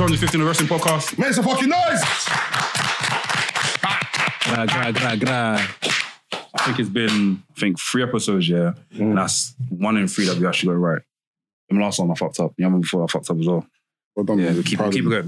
episode 250 of the Wrestling Podcast. Make some fucking noise! I think it's been 3 episodes, yeah. And that's 1 in 3 that we actually got it right. And the last one I fucked up. Yeah, before I fucked up as well. Well done, yeah, man. we keep it going.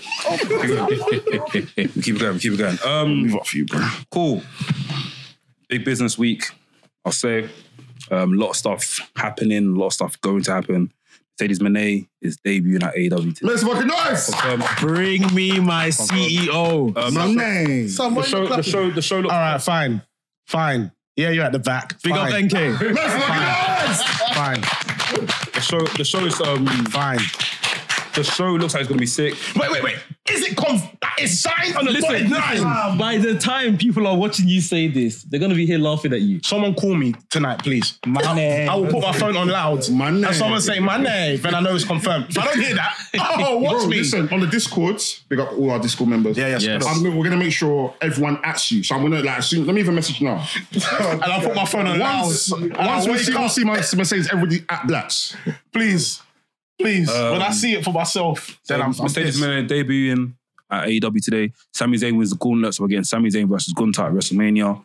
Keep it going. Leave up for you, bro. Cool. Big business week, I'll say. A lot of stuff happening, a lot of stuff going to happen. Mercedes Moné is debuting at AEW today. Make some fucking noise! Bring me my CEO. Moné. The show looks... All right, fine. Yeah, you're at the back. Big up NK. Make some fucking noise! Fine. The show is... Fine. The show looks like it's going to be sick. Wait. Is it it's signed on the dotted line? By the time people are watching you say this, they're going to be here laughing at you. Someone call me tonight, please. I will put my phone on loud. Moné. And someone say Moné, then I know it's confirmed. If I don't hear that, watch me. Listen, on the Discord, big up all our Discord members. Yes. We're going to make sure everyone at you. So I'm going to let me even message now. And I'll put my phone on loud. Once we see my Mercedes, everybody at Blacks. Please. When I see it for myself, then I'm Mercedes Moné debuting at AEW today. Sami Zayn wins the gauntlet, so we're getting Sami Zayn versus Gunther at WrestleMania.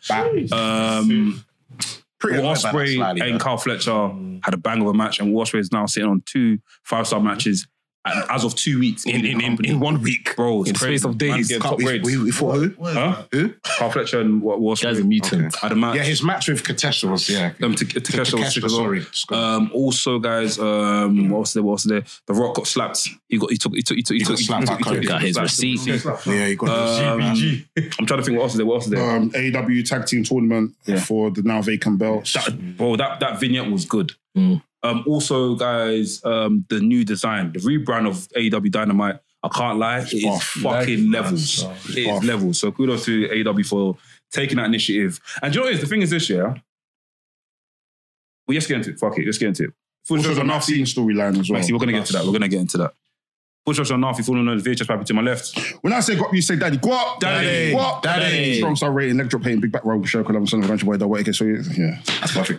Ospreay and Kyle Fletcher had a bang of a match, and Ospreay is now sitting on 2 5-star matches. And as of 2 weeks in 1 week, bro, it's in crazy. space of days. We fought who? Huh? Kyle Fletcher and Ospreay. Guy's a mutant. Had a match. Yeah, his match with Takeshita was Takeshita was sick as well. Sorry. Also, guys, what was there? The Rock got slapped. He took slapped by Cody. Got his receipt. Yeah, he got his I'm trying to think what else is there. AEW tag team tournament for the now vacant belts. That vignette was good. Also, guys, the new design, the rebrand of AEW Dynamite, I can't lie, it is fucking levels. It is levels. So kudos to AEW for taking that initiative. And do you know what it is? The thing is this, yeah? Well, let's get into it. Fuck it, let's get into it. Also, the Nazi storyline as well. We're going to get into that. Full shots on Nafi, full on the VHS paper to my left. When I say go up, you say daddy. Go up, daddy. Go up, daddy. Strong star rating, leg drop pain, big back roll, show, because I'm a bunch of boy that way. So yeah, that's perfect.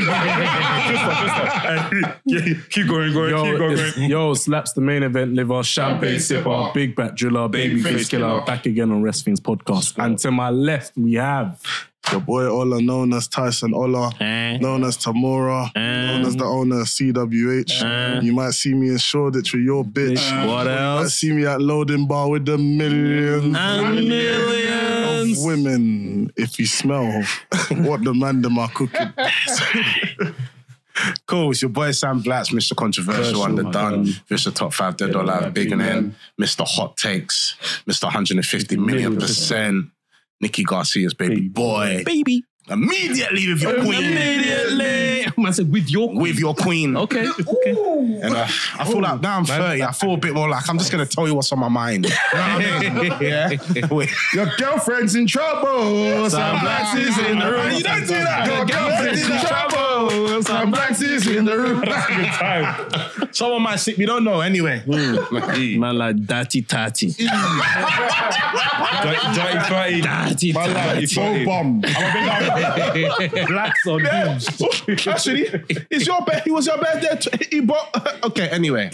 Keep going. Yo, slaps the main event liver, champagne sipper, big back driller, baby face killer, back again on Wrestling's podcast. And to my left, we have your boy Ola, known as Tyson Ola, known as Tamura, known as the owner of CWH. You might see me in Shoreditch with your bitch. What else? You might see me at Loading Bar with the millions of women. If you smell what the man them are cooking. Cool, it's your boy Sam Blatz, Mr. Controversial Underdone, Mr. Top 5 Dead or Alive, Big and N, Mr. Hot Takes, Mr. 150 million %. Nikki Garcia's baby boy. Baby. Immediately with your queen. I said with your queen. Okay. And I feel like now I'm 30. I feel a bit more like I'm just going to tell you what's on my mind. You know what I mean? Yeah. Your girlfriend's in trouble. Sam Blatz is in the room. You don't do that. Your girlfriend's in trouble. Sam Blatz is in the room. That's a good time. Someone might sit. We don't know anyway. Man like Dirty Tatty. Dirty Tatty. Man like so bomb. Blacks on dudes. Actually, he was your birthday. He bought. Okay, anyway.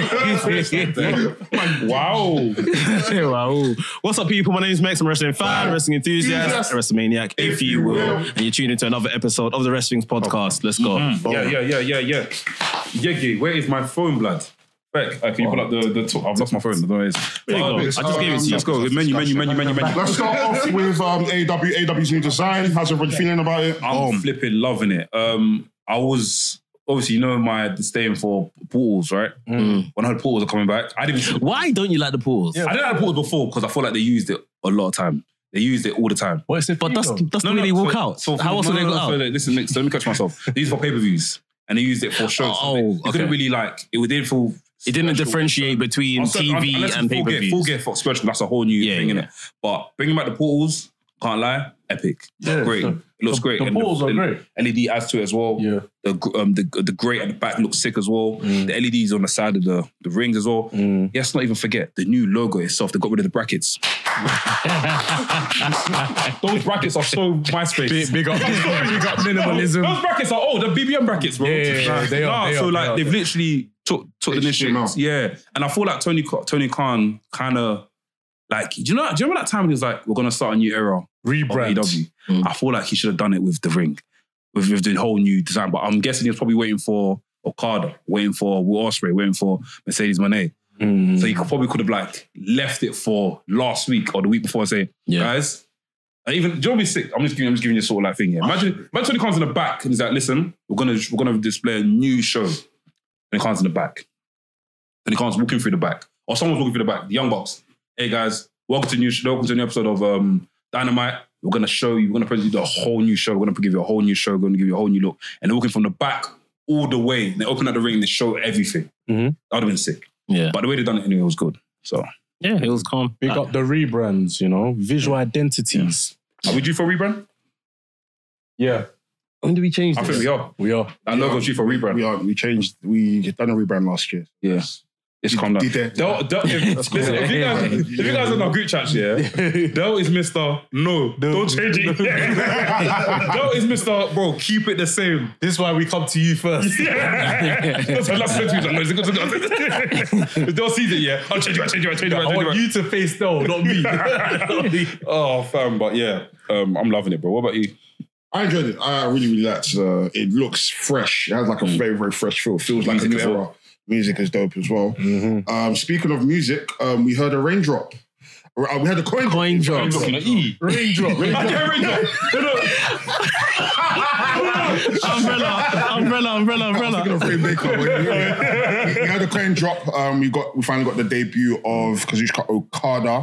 Wow. Wow. What's up, people? My name is Max. I'm a wrestling fan, wrestling enthusiast, WrestleManiac, if you will. And you're tuned into another episode of the Wrestling's podcast. Let's go. Yeah. Yegi, where is my phone, blood? Beck, can you pull up the top? I've lost my phone. There you go. I just gave it to you. Let's go. Menu. Let's start off with AEW's new design. How's everybody feeling about it? I'm flipping loving it. I was obviously, my disdain for portals, right? When I heard portals are coming back, I didn't. Why don't you like the portals? I didn't like the portals before because I feel like they used it a lot of time. They used it all the time. But that's the way they walk out. So how else would they go out? Listen, let me catch myself. They used it for pay-per-views and they used it for shows. It couldn't really it didn't feel. It didn't differentiate between TV and pay-per-views. Full gear for special, that's a whole new thing, innit? But bringing back the portals, can't lie, epic. Yeah, great. It looks great. The balls are great. LED adds to it as well. Yeah. The grate at the back looks sick as well. The LEDs on the side of the rings as well. Let's not even forget the new logo itself. They got rid of the brackets. Those brackets are so MySpace. Big up minimalism. Those brackets are the BBM brackets, bro. Yeah, they are. They've literally took the initiative. Yeah, and I feel like Tony Khan kind of like, do you remember that time he was like, we're gonna start a new era, rebrand. I feel like he should have done it with the ring, with the whole new design. But I'm guessing he was probably waiting for Okada, waiting for Will Ospreay, waiting for Mercedes Moné. So he probably could have like left it for last week or the week before and say, guys. And even, do you know what be sick? I'm just giving you sort of like thing here. Imagine Tony Khan's in the back and he's like, listen, we're gonna display a new show. Tony Khan's in the back. Tony Khan's walking through the back. Or someone's walking through the back. The Young Bucks. Hey guys, welcome to a new episode of Dynamite. We're gonna show you, we're gonna present you the whole new show. We're gonna give you a whole new show, we're gonna give you a whole new look. And they're walking from the back all the way. They open up the ring and they show everything. That would have been sick. Yeah. But the way they done it anyway was good. So yeah, it was calm. Big up the rebrands, visual identities. Are we due for a rebrand? Yeah. When did we change this? I think we are. We are. That logo's due for a rebrand. We are. We changed. We done a rebrand last year. Yeah. It's calm down. If you guys are not group chats, Del is Mr. No, don't change it. Del is Mr. Bro, keep it the same. This is why we come to you first. That's what last sentence. No, if Del sees it, I'll change it. I want you to face Del, not me. Oh, fam, but yeah, I'm loving it, bro. What about you? I enjoyed it. I really, really liked it. It looks fresh. It has like a very, very fresh feel. It feels like a new era. Music is dope as well. Speaking of music, we heard a raindrop. We had a coin drop. Raindrop. Umbrella. We had a coin drop. We finally got the debut of Kazuchika Okada.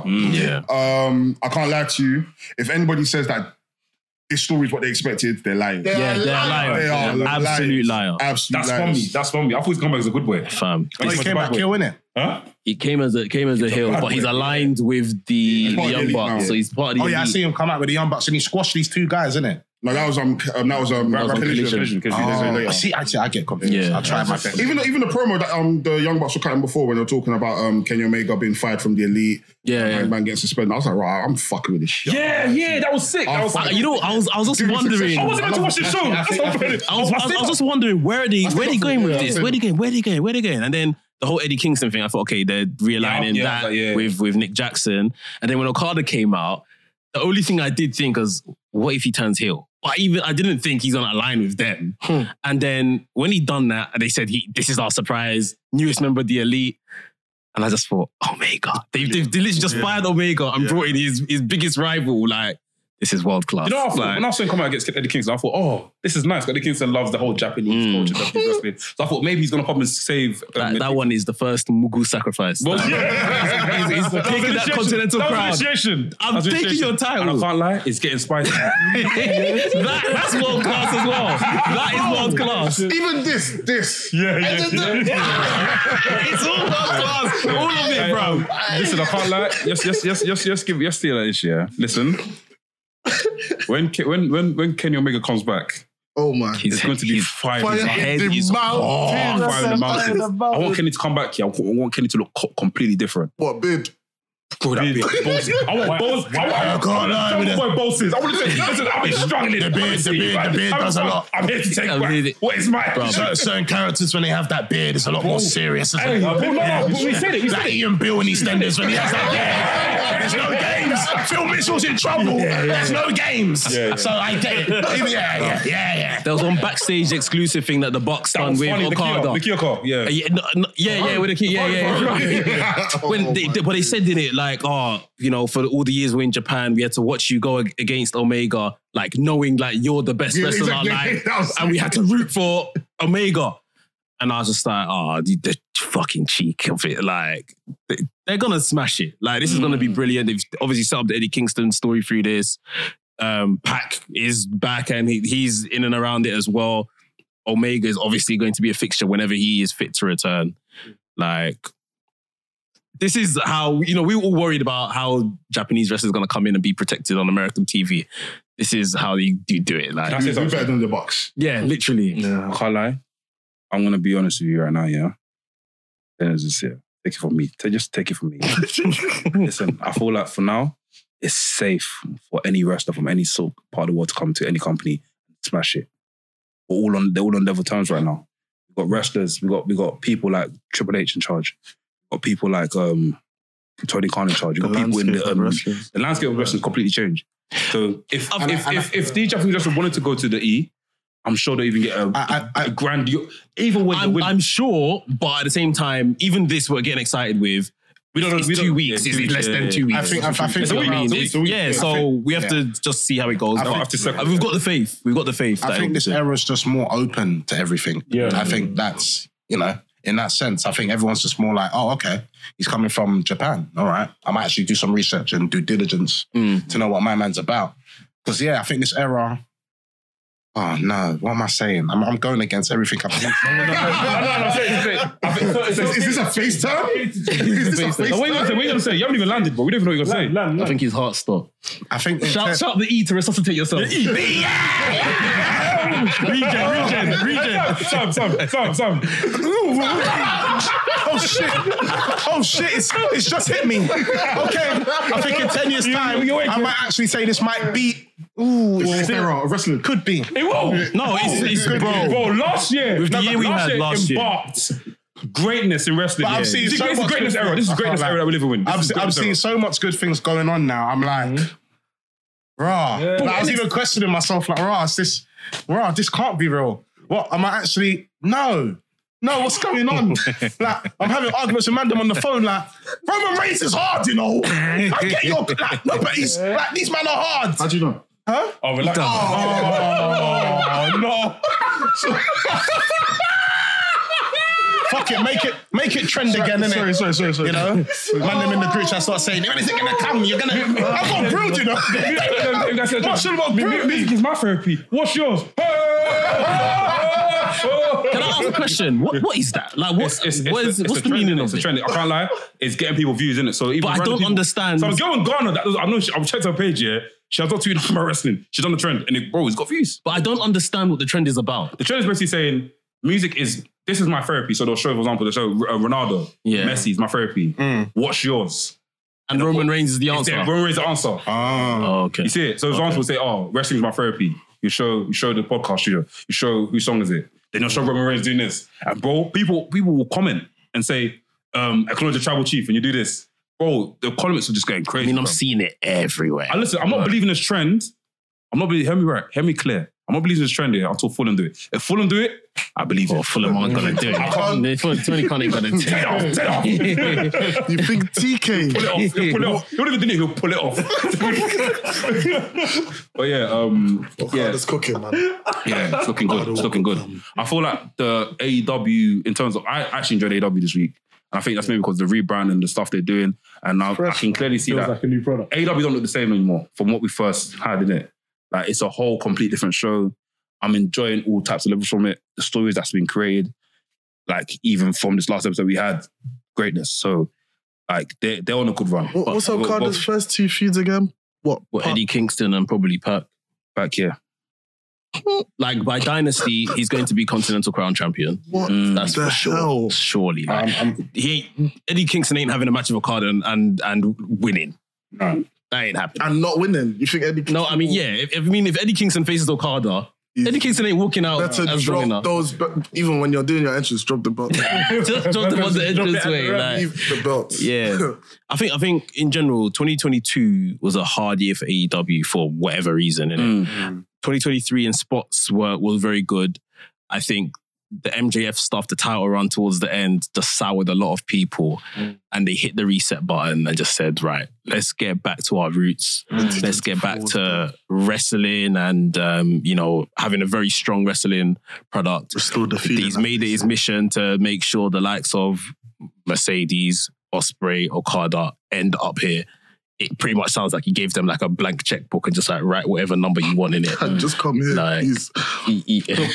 I can't lie to you. If anybody says that this story is what they expected, they're lying. They're lying. They are absolute liar. Absolute That's from me. I thought he's come back as a good boy. Fam. He came back kill, innit? Huh? He came as a heel, but he's aligned with the Young Bucks, so he's part of the elite. I see him come out with the Young Bucks and he squashed these two guys, innit? No, that was Collision. I get confused. Yeah. I'll try my best. Even the promo that the Young Bucks were cutting before when they were talking about Kenny Omega being fired from the elite, man getting suspended. I was like, right, I'm fucking with this shit. Yeah, that was sick. I was just wondering. I wasn't meant to watch the show. I was just wondering where they going with this? Where they going? And then the whole Eddie Kingston thing, I thought, okay, they're realigning with Nick Jackson. And then when Okada came out, the only thing I did think was, what if he turns heel? But I didn't think he's on a line with them. And then when he done that, they said, this is our surprise, newest member of the elite. And I just thought, Omega. They've literally just fired Omega and brought in his biggest rival. Like, this is world class. You know, when I saw him come out against Eddie Kingston, I thought, this is nice. Eddie Kingston loves the whole Japanese culture, Japanese wrestling. So I thought maybe he's going to come and save... that one is the first Mugu sacrifice. Well, he's taking that Continental crown. I'm taking your title. And I can't lie, it's getting spicy. That's world class as well. That is world class. Even this. Yeah. It's all world class. All of it, bro. Listen, I can't lie. Yes, steal that issue, yeah. Listen. When Kenny Omega comes back, oh man, it's going to be fire in the mountains. I want Kenny to come back here. I want Kenny to look completely different. What beard? Bro, that beard. I want balls. I want bosses. I want to say, listen, I've been struggling. The beard does a lot. I'm here to take back what is mine. Certain characters, when they have that beard, it's a lot more serious. We said it. Like Ian Bill in EastEnders when he has that beard. There's no games. Phil Mitchell's in trouble. There's no games. So I get it. Yeah. There was one backstage exclusive thing that the Bucks done with Okada. The Kyoko, with the key. But they said in it, like, for all the years we're in Japan, we had to watch you go against Omega, like knowing like you're the best wrestler in our life, and we had to root for Omega. And I was just like, the fucking cheek of it. Like, they're going to smash it. Like, this is going to be brilliant. They've obviously set up the Eddie Kingston story through this. Pac is back and he's in and around it as well. Omega is obviously going to be a fixture whenever he is fit to return. Like, this is how, we were all worried about how Japanese wrestlers are going to come in and be protected on American TV. this is how you do it. Like, Can I say Who's something? better than the Bucks? yeah, literally. Yeah. I can't lie. I'm gonna be honest with you right now, yeah. Just take it from me. Just take it from me. Listen, I feel like for now, it's safe for any wrestler from any sort part of the world to come to any company and smash it. They're all on level terms right now. We've got wrestlers, we got people like Triple H in charge. We've got people like Tony Khan in charge. We've got people in the landscape of wrestling completely changed. So if DJ just wanted to go to the E, I'm sure they even get a grand. Even when I'm sure, but at the same time, even this we're getting excited with. We don't know. It's 2 weeks. It's less than 2 weeks. I think It's a week. So we have to just see how it goes. We've got the faith. I think this era is just more open to everything. Yeah. I think that's, in that sense, I think everyone's just more like, oh, okay, he's coming from Japan. All right. I might actually do some research and due diligence to know what my man's about. Because, I think this era... Oh no! What am I saying? I'm going against everything I've seen. Is this a FaceTime? Is this a FaceTime? What are you going to say? You haven't even landed, bro. We don't even know what you're going to say. I think his heart stopped. I think Shout the E to resuscitate yourself. The E. Regen. Some. Oh shit! It's just hit me. Okay, I think in 10 years' time, I might actually say this might be. Ooh, This era of wrestling could be. It will. No, it's Bro, last year, with the year we had last year, embarked greatness in wrestling. But I'm seeing so This is much greatness good era. This is things. greatness era that we live in. I'm seeing so much good things going on now. I'm like, rah. Like, I was even questioning myself, like, this can't be real. What am I actually? No, what's going on? Like, I'm having arguments with Mandem on the phone. Like, Roman Reigns is hard, I get your no, but he's like, these men are hard. How do you know? Huh? Oh, relax. Oh no. Fuck it, make it trend again, innit? Sorry. Mandem in the group chat start saying, if anything gonna come, you're gonna. I've got grilled, What should have grilled me? Music is my therapy. What's yours? Can I ask a question? What is that? Like, what's the meaning of it? It's a trend. I can't lie. It's getting people views, innit? So even But I don't understand. So I'm going Ghana. I've checked her page, yeah. She has not tweeted about wrestling. She's on the trend. And it's got views. But I don't understand what the trend is about. The trend is basically saying, this is my therapy. So they'll show, for example, Ronaldo, Messi's my therapy. What's yours? And Roman Reigns is the answer. Roman Reigns is the answer. Oh, okay. You see it? So examples will say, wrestling is my therapy. You show the podcast studio. You show whose song is it. Then you'll show Roman Reigns doing this. And bro, people will comment and say, acknowledge the tribal chief and you do this. Bro, the comments are just going crazy. I mean, I'm bro. seeing it everywhere. And listen, I'm not believing this trend. Hear me clear. I'm not believing this trend here until Fulham do it. If Fulham do it, I believe it. Fulham aren't going to do it. Tony Khan ain't going to do it. Take it off. You think TK? Pull it off. He'll even do it, he'll pull it off. But yeah, It's cooking, man. yeah, it's looking good. I feel like the AEW, in terms of, I actually enjoyed AEW this week. And I think that's maybe because of the rebrand and the stuff they're doing. And I can clearly see that like a new product. AEW don't look the same anymore from what we first had, innit? Like, it's a whole complete different show. I'm enjoying all types of levels from it. The stories that's been created, like, even from this last episode we had, greatness. So, like, they're on a good run. What's Okada's first 2 feuds again? What Eddie Kingston and probably Pac. Back here. Like, by Dynasty, he's going to be Continental Crown Champion. What That's the for sure. hell? Surely. Like, Eddie Kingston ain't having a match with Okada and winning. No. That ain't happening. And not winning. You think Eddie Kingston? No, I mean, yeah. If Eddie Kingston faces Okada, Eddie Kingston ain't walking out better as drop winner. those, even when you're doing your entrance, drop the belt. Just drop them on the entrance way. Like, Leave the belts. yeah. I think in general, 2022 was a hard year for AEW for whatever reason. Innit? 2023 in spots was very good. I think the MJF stuff, the title run towards the end, just soured a lot of people. And they hit the reset button and just said, right, let's get back to our roots. Let's get back to wrestling and, having a very strong wrestling product. Restore the feeling. He's made it his mission to make sure the likes of Mercedes, Ospreay, Okada end up here. It pretty much sounds like he gave them like a blank checkbook and just like write whatever number you want in it. Just come here. Like, please.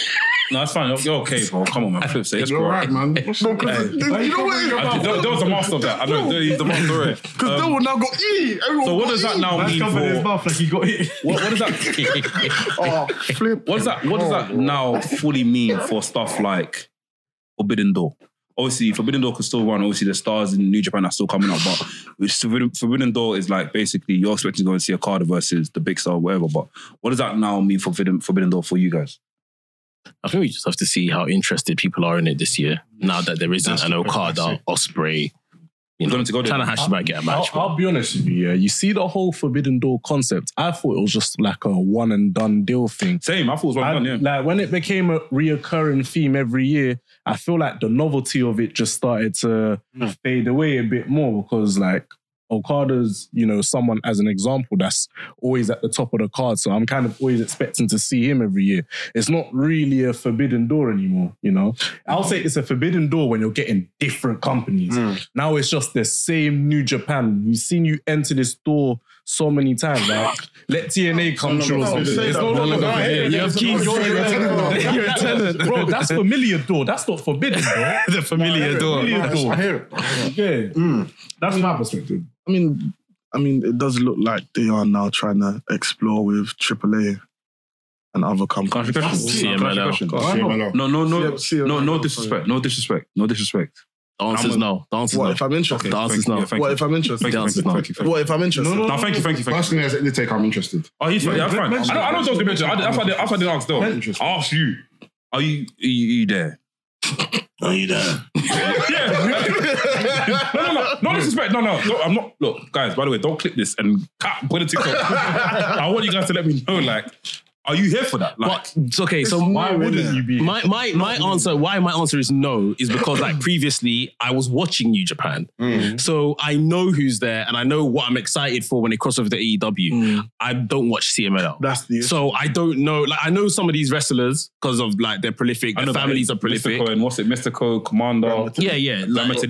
No, that's fine. You're okay, bro. Come on, man. Flip safe, You're bro. right, man. You know what? There was a master of that. I know. He's the master of it. Because they will now go, So what does that now mean Covered his for? mouth like he got hit. What does that? Oh, flip. What does that now fully mean for stuff like Forbidden Door? Obviously, Forbidden Door could still run. Obviously, the stars in New Japan are still coming up, but Forbidden Door is like basically you're expecting to go and see Okada versus the big star, or whatever. But what does that now mean for Forbidden Door for you guys? I think we just have to see how interested people are in it this year. Now that there isn't an Okada, Ospreay, trying to hash about get a match. I'll be honest with you, yeah. You see the whole Forbidden Door concept, I thought it was just like a one and done deal thing. Same, I thought it was one and done, yeah. Like when it became a reoccurring theme every year, I feel like the novelty of it just started to fade away a bit more because like Okada's, someone as an example that's always at the top of the card. So I'm kind of always expecting to see him every year. It's not really a Forbidden Door anymore, I'll say it's a Forbidden Door when you're getting different companies. Now it's just the same New Japan. We've seen you enter this door so many times. Like, let TNA come through or something. It's no longer Forbidden. You have keys. You're a tenant. Bro, that's Familiar Door. That's not Forbidden Door. The Familiar Door. I hear it. Yeah. That's my perspective. I mean, it does look like they are now trying to explore with AAA and other companies. CMLL. No disrespect. No disrespect. The answer's no. The answer's What no. if I'm interested? The answer's no. What if I'm interested? The answer's no. What if I'm interested? No, thank you. Personally, as an take, I'm interested. Oh, he's fine. That's fine. I know Joe's going to mention. That's why I didn't ask though. I asked you. Are you there? Are you there? No disrespect. No, I'm not. Look, guys, by the way, don't click this and put it TikTok. I want you guys to let me know, like, are you here for that? Like, But it's okay. So Why wouldn't you be? my answer, why my answer is no, is because like previously I was watching New Japan, so I know who's there and I know what I'm excited for when they cross over to AEW. I don't watch CMLL, That's the issue. so I don't know. Like I know some of these wrestlers because of like they're prolific, their families are prolific. Mystico and what's it? Mystico, Commander. Yeah. Like,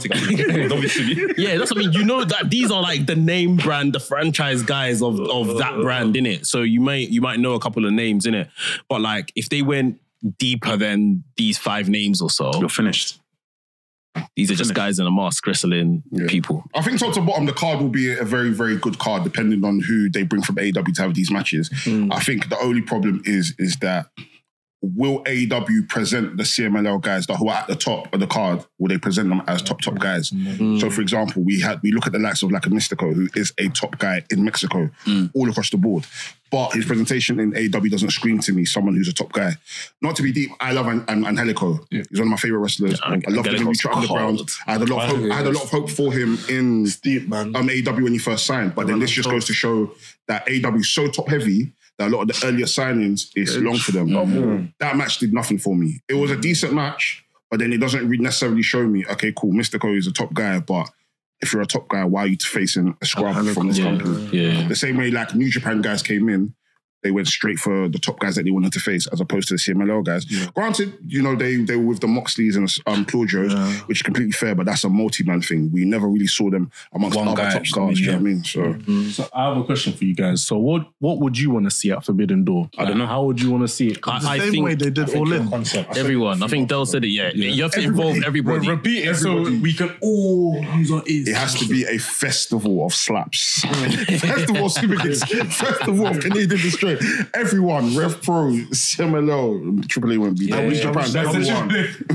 Yeah, that's what I mean. You know that these are like the name brand, the franchise guys of that brand, innit? So you might know a couple of names, innit? But like if they went deeper than these 5 names or so, You're finished. these are just guys in a mask wrestling people. I think top to bottom, the card will be a very, very good card depending on who they bring from AEW to have these matches. I think the only problem is that will AEW present the CMLL guys who are at the top of the card? Will they present them as top guys? So, for example, we look at the likes of like a Mystico, who is a top guy in Mexico, all across the board. But his presentation in AEW doesn't scream to me someone who's a top guy. Not to be deep, I love Angelico. He's one of my favorite wrestlers. I love him when he tried underground. I had a lot of hope for him in AEW when he first signed. But then this just goes to show that AEW is so top heavy that a lot of the earlier signings is long for them. That match did nothing for me. It was a decent match, but then it doesn't really necessarily show me, okay, cool, Mystico is a top guy, but if you're a top guy, why are you facing a scrub from this company? Yeah. The same way like New Japan guys came in, they went straight for the top guys that they wanted to face as opposed to the CMLL guys. Granted, they were with the Moxleys and Claudios, which is completely fair, but that's a multi-man thing. We never really saw them amongst other top stars, do you know what I mean? So I have a question for you guys. So what would you want to see at Forbidden Door? I don't know. How would you want to see it? I Same think way they did All In. everyone. I think Del said it. Yeah. You have to involve everybody. Repeat it so we can all use our ears. It has to be a festival of slaps. Festival of super kids. Festival of Canadian Destroy. Everyone, Rev Pro, CMLL, AAA won't be there. Japan, everyone.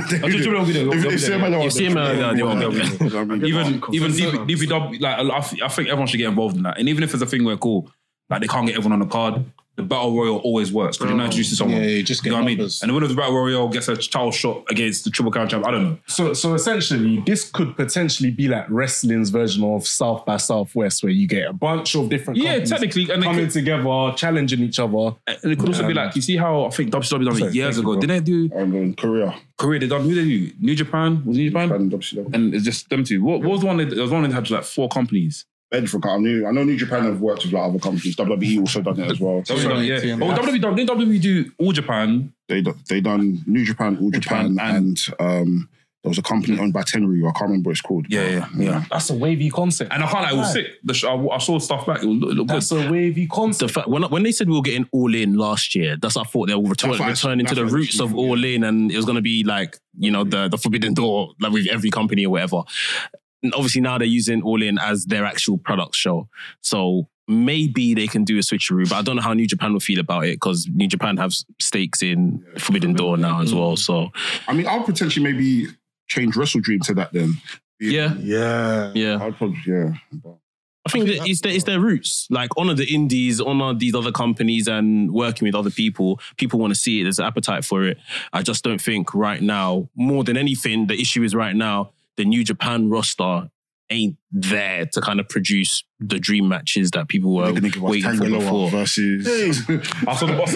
If CMLL, they won't be there. Even DPW, like I think everyone should get involved in that. And even if it's a thing where cool, like they can't get everyone on the card, the Battle Royal always works because you're not introduced to someone. Yeah, you just get know what I mean? numbers. And the winner of the Battle Royal gets a child shot against the Triple Crown champ. I don't know. So essentially, this could potentially be like wrestling's version of South by Southwest, where you get a bunch of different companies technically, and coming together, challenging each other. And it could also be like, you see how I think WCW done it years ago. Didn't they do in Korea? Korea? They done who they do? New Japan? Was it New Japan? WCW. And it's just them two. What was the one? There was one that had like 4 companies. I know New Japan have worked with like other companies. WWE also done it as well. WWE, But WWE done, didn't WWE do All Japan? They done New Japan, All Japan, and the There was a company owned by Tenryu. I can't remember what it's called. Yeah. That's a wavy concept. And I can't lie, it was sick. I saw stuff back. It looked good. That's a wavy concept. The fact, when they said we were getting All In last year, that's what I thought they were returning to the roots of All In, and it was going to be like, you know, the Forbidden Door, like with every company or whatever. And obviously now they're using All In as their actual product show. So maybe they can do a switcheroo, but I don't know how New Japan will feel about it because New Japan have stakes in Forbidden Door now as well. So I mean, I'll potentially maybe change Wrestle Dream to that then. yeah. I'd probably, I think that it's their roots. Like, honor the indies, honor these other companies and working with other people. People want to see it. There's an appetite for it. I just don't think right now, more than anything, the issue is right now, the New Japan roster ain't there to kind of produce the dream matches that people were waiting for before. Versus... I saw the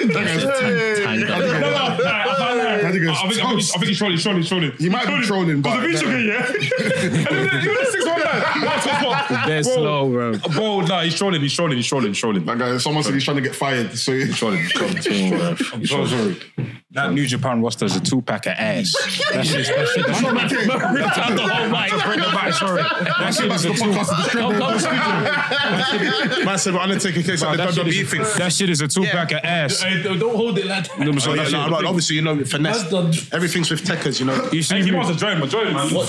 I think he's trolling. He might be trolling, but... They're slow, bro. Bro, no, he's trolling. That guy, someone said he's trying to get fired, so he's trolling. I'm so sorry. That New Japan roster is a 2-pack of ass. That shit is Man said, but Undertaker case like the WWE thing. That shit is a 2-pack of ass. Don't hold it, lad. Obviously, you know, finesse. Everything's with techers, you know. You see, He wants to join, man.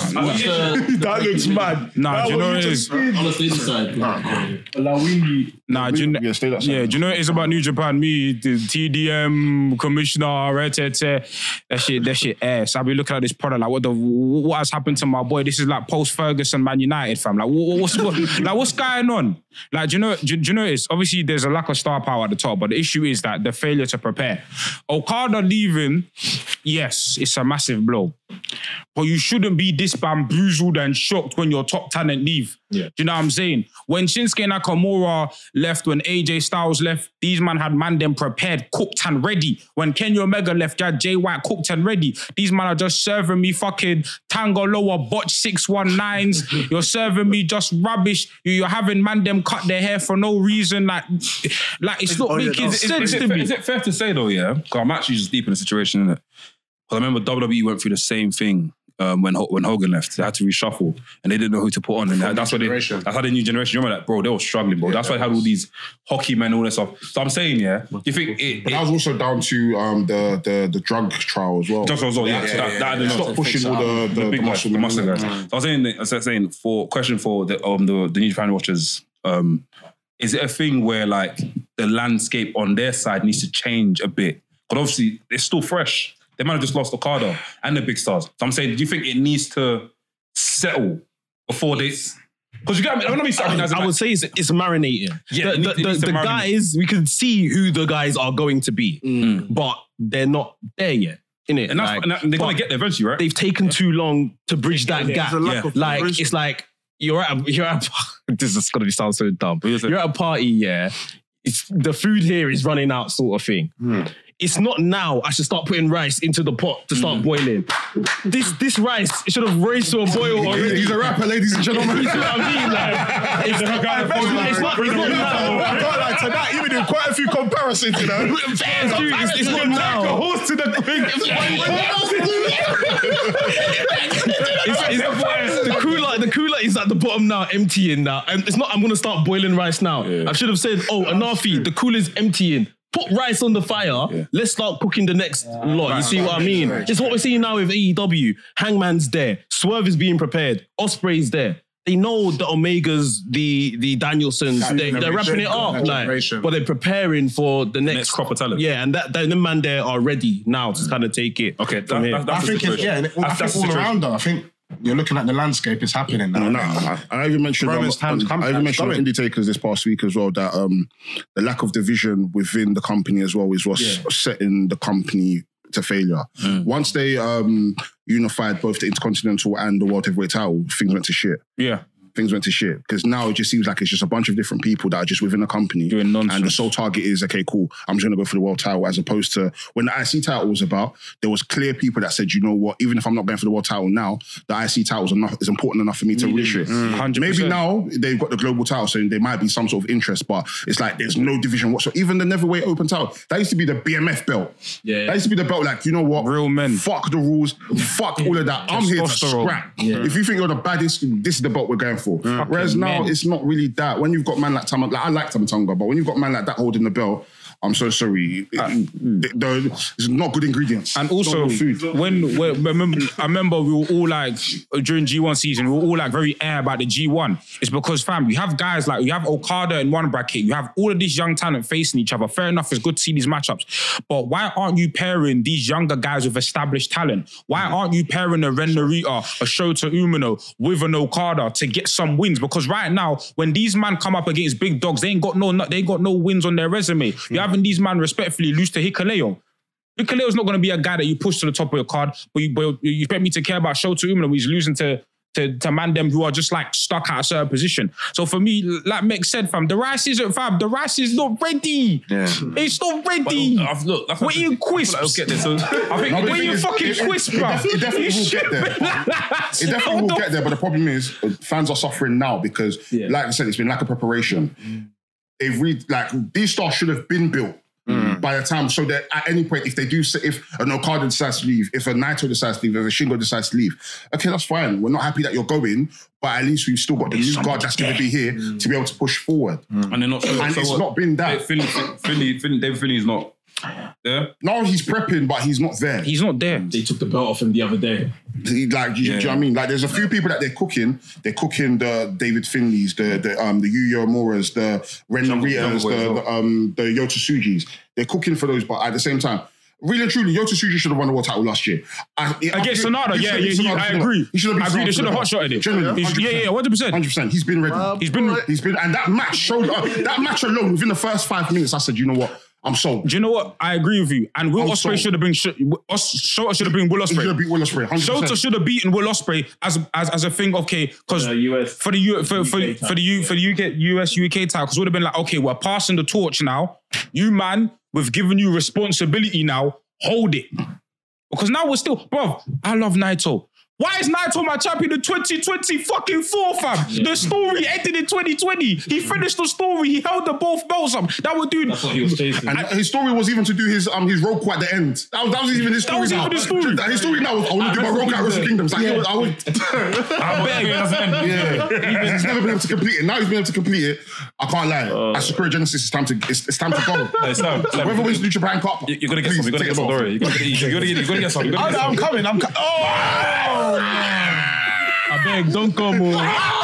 That looks mad. Nah, do you know what it is? On the stage side. Lawingi. Nah, do you know? Stay that side. Yeah, do you know what it is about New Japan? Me, the TDM commissioner, that shit ass. I be looking at this product like, what has happened to my boy? This is like post Ferguson Man United, fam. Like, what's going on? Like, do you know? It's obviously there's a lack of star power at the top, but the issue is that the failure to prepare. Okada leaving, yes, it's a massive blow. But you shouldn't be this bamboozled and shocked when your top talent leave. Yeah. Do you know what I'm saying? When Shinsuke Nakamura left, when AJ Styles left, these man had them prepared, cooked and ready. When Kenny Omega left, you had Jay White cooked and ready. These man are just serving me fucking Tango Lower botch 619s. You're serving me just rubbish. You're having them cut their hair for no reason. Like it's not making sense to me. Is it fair to say though, yeah? Because I'm actually just deep in the situation, innit? I remember WWE went through the same thing when Hogan left. They had to reshuffle and they didn't know who to put on. And that's how the new generation, you remember that, bro? They were struggling, bro. That's why they had all these hockey men, all that stuff. So I'm saying, yeah, you think But that was also down to the drug trial as well. Drugs as well, yeah. That stop pushing all the big muscle guys. So I was saying for question for the New Japan watchers, is it a thing where like the landscape on their side needs to change a bit? But obviously it's still fresh. They might have just lost Okada and the big stars. So I'm saying, do you think it needs to settle before this? Because you get, I would say it's marinating. Yeah, the guys, we can see who the guys are going to be, but they're not there yet. Innit? And they're going to get there eventually, right? They've taken too long to bridge that gap. Like, it's like, you're at this is going to sound so dumb. You're at a party, yeah. The food here is running out sort of thing. It's not now I should start putting rice into the pot to start boiling. This rice should have raised to a boil already. He's a rapper, ladies and gentlemen. You see what I mean? Like, it's not now. I got like to that, even in quite a few comparisons, you know. It's not now. A horse to the thing. The cooler is at the bottom now, emptying now. And it's not, I'm going to start boiling rice now. I should have said, Anafi, the cooler's emptying. Put rice on the fire. Let's start cooking the next lot. You see what I mean? It's what we're seeing now with AEW. Hangman's there. Swerve is being prepared. Osprey's there. They know the Omegas, the Danielsons. They're wrapping it up, but they're preparing for the next crop of talent. Yeah, and the man there are ready now to kind of take it. Okay, I think all around though. I think you're looking at the landscape. It's happening now. I even mentioned Indie Takers this past week as well that the lack of division within the company as well is what's setting the company to failure. Once they unified both the Intercontinental and the World Heavyweight title, things went to shit. Yeah. things went to shit. Because now it just seems like it's just a bunch of different people that are just within the company. Doing nonsense. And the sole target is, okay, cool, I'm just going to go for the world title, as opposed to when the IC title was about, there was clear people that said, you know what, even if I'm not going for the world title now, the IC title is important enough for me to reach it. 100%. Maybe now they've got the global title, so there might be some sort of interest, but it's like there's no division whatsoever. Even the Neverweight Open title, that used to be the BMF belt. Yeah. That used to be the belt, like, you know what? Real men. Fuck the rules. Fuck all of that. I'm here to Testosterone. scrap. If you think you're the baddest, this is the belt we're going for. Whereas now, it's not really that. When you've got man like I like Tama Tonga, but when you've got man like that holding the belt, I'm so sorry. It's not good ingredients. And also, when I remember we were all like, during G1 season, we were all like very air about the G1. It's because, fam, you have guys like, you have Okada in one bracket, you have all of this young talent facing each other. Fair enough, it's good to see these matchups. But why aren't you pairing these younger guys with established talent? Why aren't you pairing a Ren Narita, a Shota Umino with an Okada to get some wins? Because right now, when these men come up against big dogs, they ain't got no wins on their resume. You're having these men respectfully lose to Hikuleo. Hikuleo's not going to be a guy that you push to the top of your card, but you expect me to care about Shota Umino when he's losing to man them who are just like stuck at a certain position. So for me, like Mick said, fam, the rice is not ready. Yeah. It's not ready. Look, we're eating crisps. Get this. So, I think we're eating fucking crisps, bro. It definitely will get there. It definitely will get there, but the problem is fans are suffering now because, like I said, it's been lack of preparation. These stars should have been built by the time, so that at any point, if they do, if an Okada decides to leave, if a Naito decides to leave, if a Shingo decides to leave, okay, that's fine. We're not happy that you're going, but at least we've still got the new guard that's going to be here to be able to push forward. And they're not. And it's not been that. David Finley's not there. No, he's prepping, but he's not there. He's not there. They took the belt off him the other day. Do you know what I mean? Like, there's a few people that they're cooking. They're cooking the David Finleys, the Yuya Omoras, the Ren Naritas, the Yota Tsujis. They're cooking for those, but at the same time, really and truly, Yota Tsuji should have won the world title last year. Against Sonata, I agree. He should have been. They should have hot-shotted it. 100%. 100%. He's been ready. He's been, and that match showed. That match alone, within the first 5 minutes, I said, you know what? I'm sold. Do you know what? I agree with you. And Will Ospreay should have been Shota should have been Will Ospreay. He should have beat Will Ospreay. 100%. Shota should have beaten Will Ospreay as a thing. Okay, because for the US UK title, because would have been like, okay, we're passing the torch now. You man, we've given you responsibility now. Hold it, because now we're still, bro. I love Naito. Why is Naito my champion in 2024, fam? The story ended in 2020. He finished the story. He held the both belts up. That would do. That's what he was chasing. And his story was even to do his Roku at the end. That was even his story. His story now was, I want to do my Roku at Wrestle Kingdom. Like, he's never been able to complete it. Now he's been able to complete it. I can't lie. At Sakura Genesis, it's time to go. Whoever wins the New Japan Cup, you're gonna get some. You're gonna get some. You're gonna get some. I'm coming. Oh! I beg, don't come on.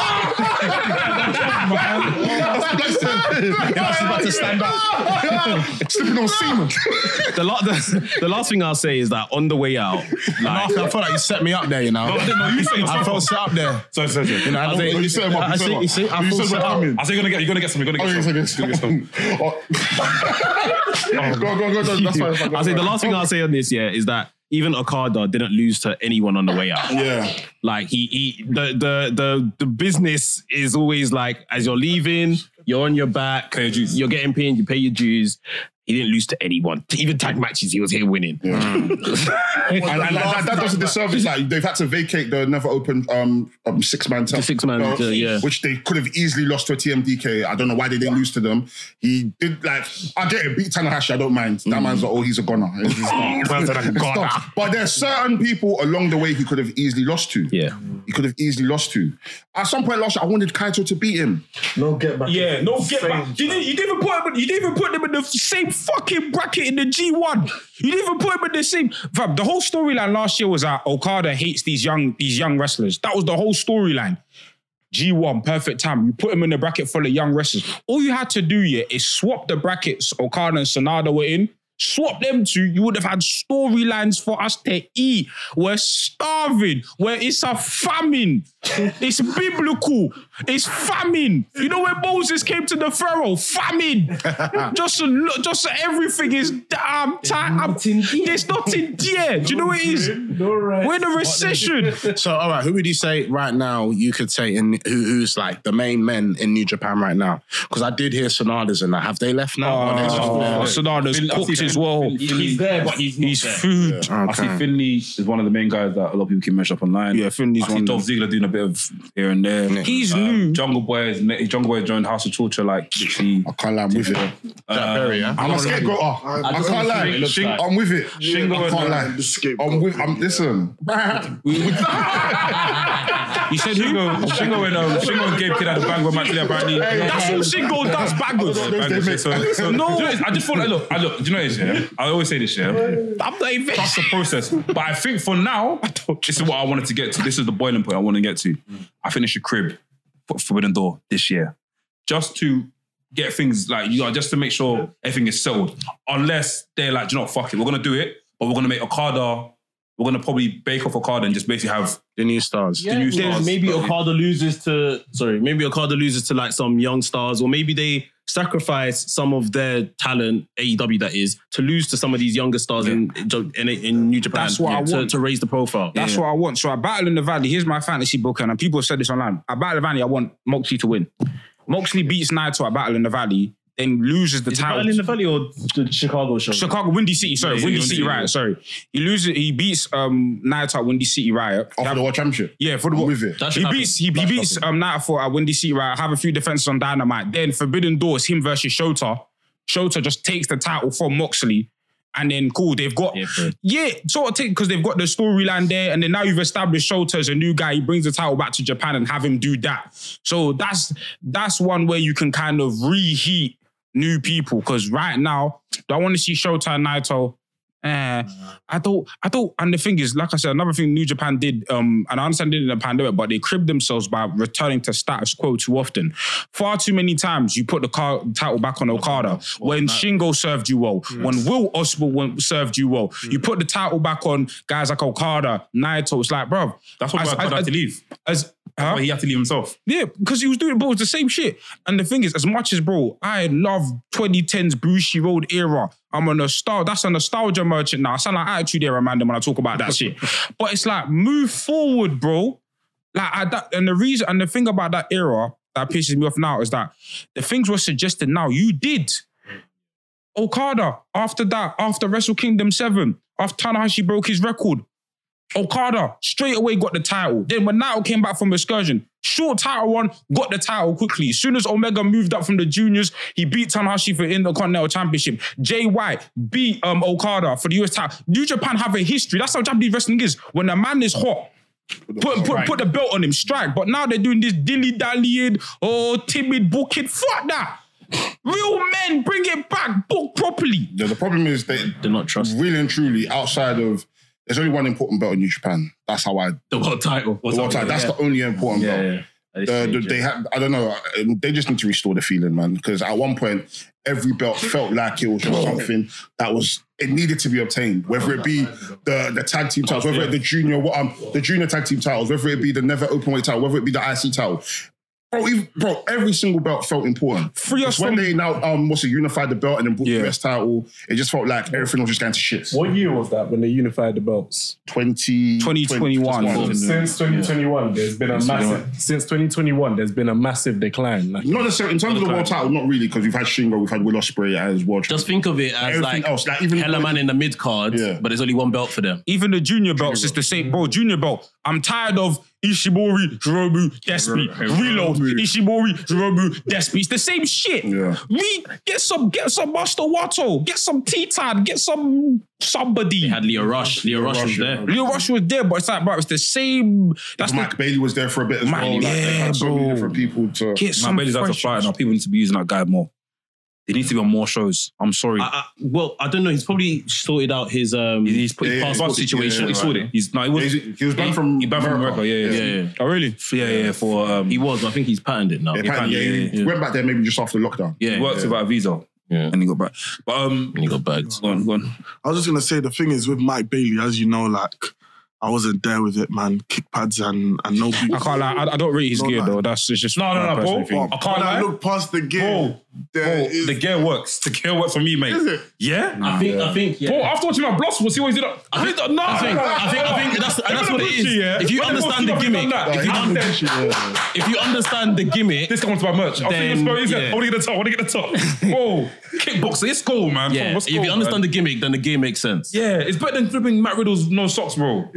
About to stand up. Slipping on semen. The last thing I'll say is that on the way out, I felt like you set me up there, you know. I felt set up there. Sorry. You know, You set him up. I felt set up. I say you're gonna get some. You're gonna get some. Go. That's fine. I'll say the last thing I'll say on this, is that even Okada didn't lose to anyone on the way out. Yeah. Like the business is always like, as you're leaving, you're on your back, pay your dues. You're getting paid, you pay your dues. He didn't lose to anyone. Even tag matches, he was here winning. Yeah. and that does a disservice. Like, they've had to vacate the Never Open 6-man tag. The 6-man, which they could have easily lost to a TMDK. I don't know why they didn't lose to them. He did, like, I get it, beat Tanahashi, I don't mind. That man's like, he's a goner. But there's certain people along the way he could have easily lost to. Yeah. He could have easily lost to. At some point last year, I wanted Kaito to beat him. No get back. Yeah, no get back. You didn't even put them in the same fucking bracket in the G1. You didn't even put him in the same. Fam, the whole storyline last year was that Okada hates these young wrestlers. That was the whole storyline. G1, perfect time. You put him in a bracket full of young wrestlers. All you had to do, is swap the brackets Okada and Sanada were in. Swap them two, you would have had storylines for us to eat. We're starving. It's a famine. It's biblical. It's famine. You know when Moses came to the Pharaoh? Famine. just everything is damn tight. There's nothing there. Do you know what it is? We're in a recession. So, all right, who would you say right now you could say who's like the main men in New Japan right now? Because I did hear Sonada's and that. Have they left now? Sonada's cooked as well. He's there, but he's food. I see Finley is one of the main guys that a lot of people can measure up online. Yeah, Finley's I see one. Dolph Ziggler doing a bit of here and there. He's new. Jungle Boy joined House of Torture like literally. I can't lie, I'm with it. I'm a scapegoat. I can't lie. I'm with it. I can't lie. Listen. You said who? Shingo and Gabe Kidd had a bang match there apparently. That's what Shingo does, bangers. No, I just feel like look. Do you know what it is? Yeah, I always say this. Yeah, I'm not even. trust the process. But I think for now, this is what I wanted to get to. This is the boiling point I want to get to. I finished a crib for Forbidden Door this year, just to get things like just to make sure everything is settled. Unless they're like, do you know what, fuck it, we're gonna do it, but we're gonna make Okada. We're gonna probably bake off Okada and just basically have the new stars. Yeah, maybe Okada loses to like some young stars, or maybe they sacrifice some of their talent, AEW that is, to lose to some of these younger stars in New Japan. That's what I want to raise the profile. That's what I want. So at Battle in the Valley, here's my fantasy booking, and people have said this online. At Battle in the Valley, I want Moxley to win. Moxley beats Naito at Battle in the Valley, then loses the title. Battle in the Valley or the Chicago show? Chicago, Windy City. Sorry, Windy City Riot. Sorry, he beats Naito at Windy City Riot. For the World Championship. Yeah, for the World. With it. He beats Naito at Windy City Riot. Have a few defenses on Dynamite. Then Forbidden Door is him versus Shota. Shota just takes the title from Moxley. And then cool, they've got sort of take because they've got the storyline there, and then now you've established Shota as a new guy. He brings the title back to Japan and have him do that. So that's one way you can kind of reheat new people, because right now, do I want to see Shota and Naito? I don't. And the thing is, like I said, another thing New Japan did, and I understand they did in the pandemic, but they cribbed themselves by returning to status quo too often. Far too many times you put the title back on Okada when Shingo served you well, when Will Ospreay served you well. You put the title back on guys like Okada, Naito. It's like, bro, that's what Okada had to leave. Well, he had to leave himself. Yeah, because he was doing both the same shit. And the thing is, as much as, bro, I love 2010's Bushi Road era. I'm a nostalgia merchant now. I sound like Attitude Era man when I talk about that shit. But it's like, move forward, bro. And the thing about that era that pisses me off now is that the things were suggested now, you did. Okada, after Wrestle Kingdom 7, after Tanahashi broke his record, Okada straight away got the title. Then when Naito came back from Excursion, short title run, got the title quickly. As soon as Omega moved up from the juniors, he beat Tanahashi for Intercontinental Championship. Jay White beat Okada for the US title. New Japan have a history. That's how Japanese wrestling is. When a man is hot, put the belt on him, strike. But now they're doing this dilly-dallying, timid booking. Fuck that. Real men, bring it back, book properly. The problem is they're not trusted. Really and truly, outside of, there's only one important belt in New Japan. That's how the world title. That's the only important belt. They have, I don't know. They just need to restore the feeling, man. Because at one point, every belt felt like it was just something that was. It needed to be obtained. Whether it be the tag team titles, whether it be the junior tag team titles, whether it be the never openweight title, whether it be the IC title. Bro, every single belt felt important. When they now unified the belt and then brought the US title, it just felt like everything was just going to shit. What year was that when they unified the belts? 2021. Since 2021, there's been a massive. Since 2021, there's been a massive decline. Not necessarily in terms of the world title, not really, because we've had Shingo, we've had Will Ospreay as world. Just think of it as even hella man in the mid card, but there's only one belt for them. Even the junior belts is the same, bro. Junior belt. I'm tired of Ishimori, Hiromu, Despi, Reload, Ishimori, Hiromu, Despi. It's the same shit. Yeah. Get some Master Wato, get some Titan, get somebody. They had Leo Rush. Leo Rush was there. Leo Rush was there, but it's like, bro, it's the same. Mike Bailey was there for a bit as well. They had so many different people to get Mike Bailey's out to fight now. People need to be using that guy more. He needs to be on more shows. I'm sorry. I don't know. He's probably sorted out his passport situation. He sorted it. He was banned from America. Yeah. Oh, really? Yeah. For he was. I think he's patented it now. He went back there maybe just after lockdown. Yeah, he worked without a visa. Yeah. And he got back. But and he got bagged. Go on. I was just gonna say the thing is with Mike Bailey, as you know, like I wasn't there with it, man. Kick pads and no boots. I can't lie. I don't rate his gear though. That's just No, my bro. personal thing. I can't When I lie. look past the gear, Bro, the gear works. The gear works for me, mate. Is it? Yeah? I think, yeah. Bro, after watching my Blossom, see what he did. I think that's what it is. Yeah. If you When understand the Blossom gimmick, done that, if you understand the gimmick, this comes to my merch. I Then, think he said, yeah. I want to get the top. I want to get the top. Whoa, kickboxing, it's cool, man. yeah. What's If you cool, understand the man? gimmick, then the gear makes sense. Yeah, it's better than flipping Matt Riddle's no socks, bro.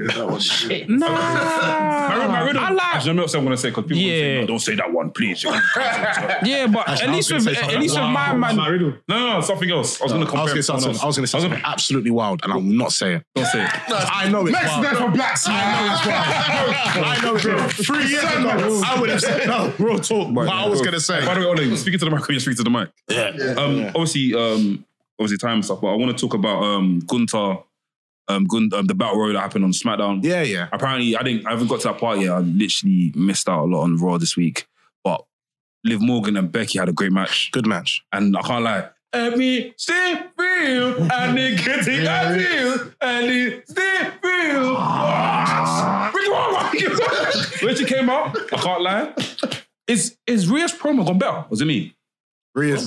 Matt Riddle. I like- Actually, I'm not saying I'm going to say because people will say, Yeah. no, don't say that one, please. Yeah, but at least with my man. No, something else. I was going to compare. I was going to say something absolutely wild, and I will not say it. Don't say it. I know it's Next wild. day for blacks, man. I know it's wild. 3 years ago, I would have said no. Real talk. What I was going to say. By the way, Ole, speaking to the mic, when you speak to the mic. Yeah. Obviously time and stuff, but I want to talk about Gunther, the battle royal that happened on SmackDown. Yeah. Apparently, I haven't got to that part yet. I literally missed out a lot on Raw this week. But Liv Morgan and Becky had a great match. Good match. And I can't lie. And me still real, and they get it I feel, and they still real. When she came out, I can't lie. Is Rhea's promo gone better? Was it me? Rhea's.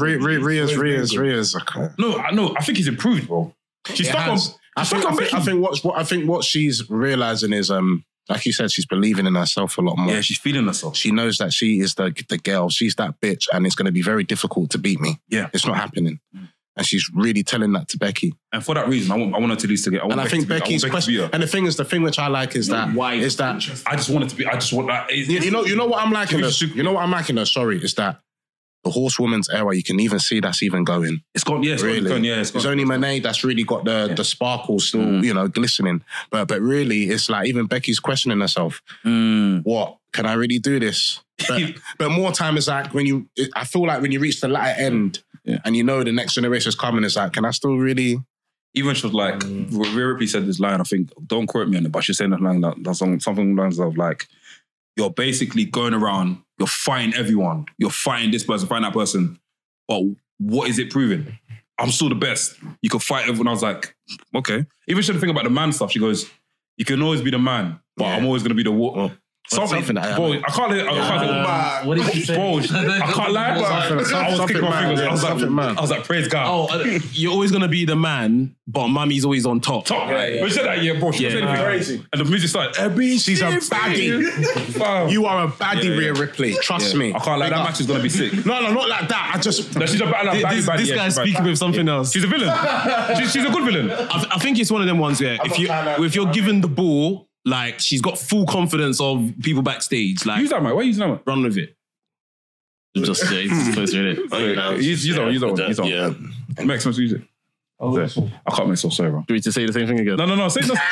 No, I think he's improved, bro. She's stuck on. I think what she's realizing is, like you said, she's believing in herself a lot more. Yeah, she's feeling herself. She knows that she is the girl. She's that bitch, and it's going to be very difficult to beat me. Yeah, it's not happening. And she's really telling that to Becky. And for that reason, I want her to at least to get. And I think Becky's question. And the thing which I like is that I just want it to be. I just want that. You know what I'm liking. You know what I'm liking. Sorry, is that the horsewoman's era. You can even see that's even going. It's gone. Yeah, it's really. gone. Yeah, it's only Monet that's really got the sparkle still, glistening. But really, it's like even Becky's questioning herself. What can I really do this? But more time is like I feel like when you reach the latter end. Yeah. And you know the next generation is coming, it's like, can I still really... Even she was like, Rhea Ripley said this line, I think, don't quote me on it, but she's saying that line, something along the lines of like, you're basically going around, you're fighting everyone, you're fighting this person, fighting that person, but what is it proving? I'm still the best. You can fight everyone. I was like, okay. Even she had to think about the man stuff. She goes, you can always be the man, but I'm always going to be the war. Something that bro, I can't let what did you say? Bro, I can't lie. I was kicking my fingers. I was like, praise God. Oh, you're always gonna be the man, but Mummy's always on top. Right. We said that, bro. She said crazy. And the music started. She's a baddie. You are a baddie, Rhea Ripley. Trust me. I can't lie. That match is gonna be sick. No, not like that. She's a baddie. This guy's speaking with something else. She's a villain. She's a good villain. I think it's one of them ones where if you're given the ball. Like, she's got full confidence of people backstage. Like, use that, mate. Why are you using that, mate? Run with it. Just close with it. Use that one. Yeah. Max, let's use it. I can't make so sorry, bro. Do we need to say the same thing again? No. Say this.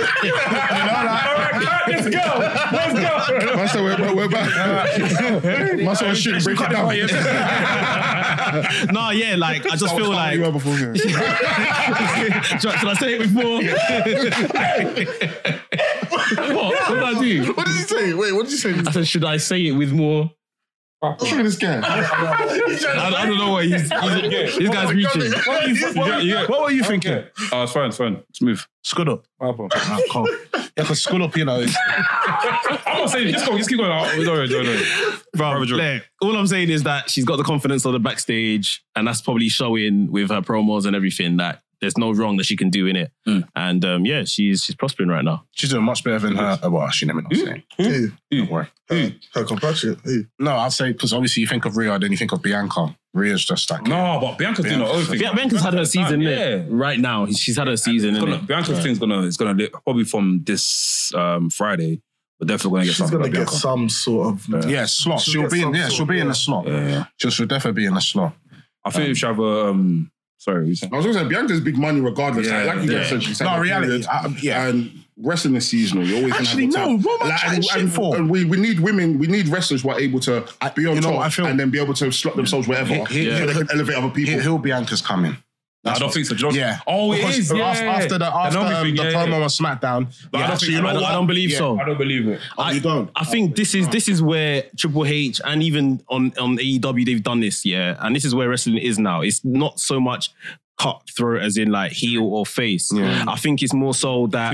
Let's go. Master, we're back. Master, shit, break it down. No, yeah, like, I just feel like... Should I say it before? What did I do? What did you say? Wait, what did you say? I said, should I say it with more... Look at this guy. I don't know what this guy's reaching. What were you thinking? Oh, it's fine. Smooth. Scud up. Cool. Yeah, because Scud up, I'm not saying, just keep going. Bro, all I'm saying is that she's got the confidence of the backstage, and that's probably showing with her promos and everything that there's no wrong that she can do in it. And she's prospering right now. She's doing much better than her. Well, she never knows. Don't worry. Her compatriot. No, I'd say because obviously you think of Rhea, then you think of Bianca. Rhea's just like but Bianca's doing her own thing. Bianca's had her season right now. She's had her season. Bianca's thing's gonna probably from this Friday. We're definitely gonna get something. She's gonna get some sort of slot. She'll be in the slot. Yeah. She'll definitely be in the slot. I think if she have a sorry, I was going to say Bianca's big money regardless. Like you guys said, she's reality. And wrestling is seasonal. You're always actually gonna have and we need women. We need wrestlers who are able to be on top and then be able to slot themselves wherever. So they can elevate other people. Hill Bianca's coming. I don't think so. Oh, it is. After the promo on SmackDown. I don't believe so. I don't believe it. You don't. I think this is where Triple H and even on AEW they've done this, and this is where wrestling is now. It's not so much cutthroat as in like heel or face. I think it's more so that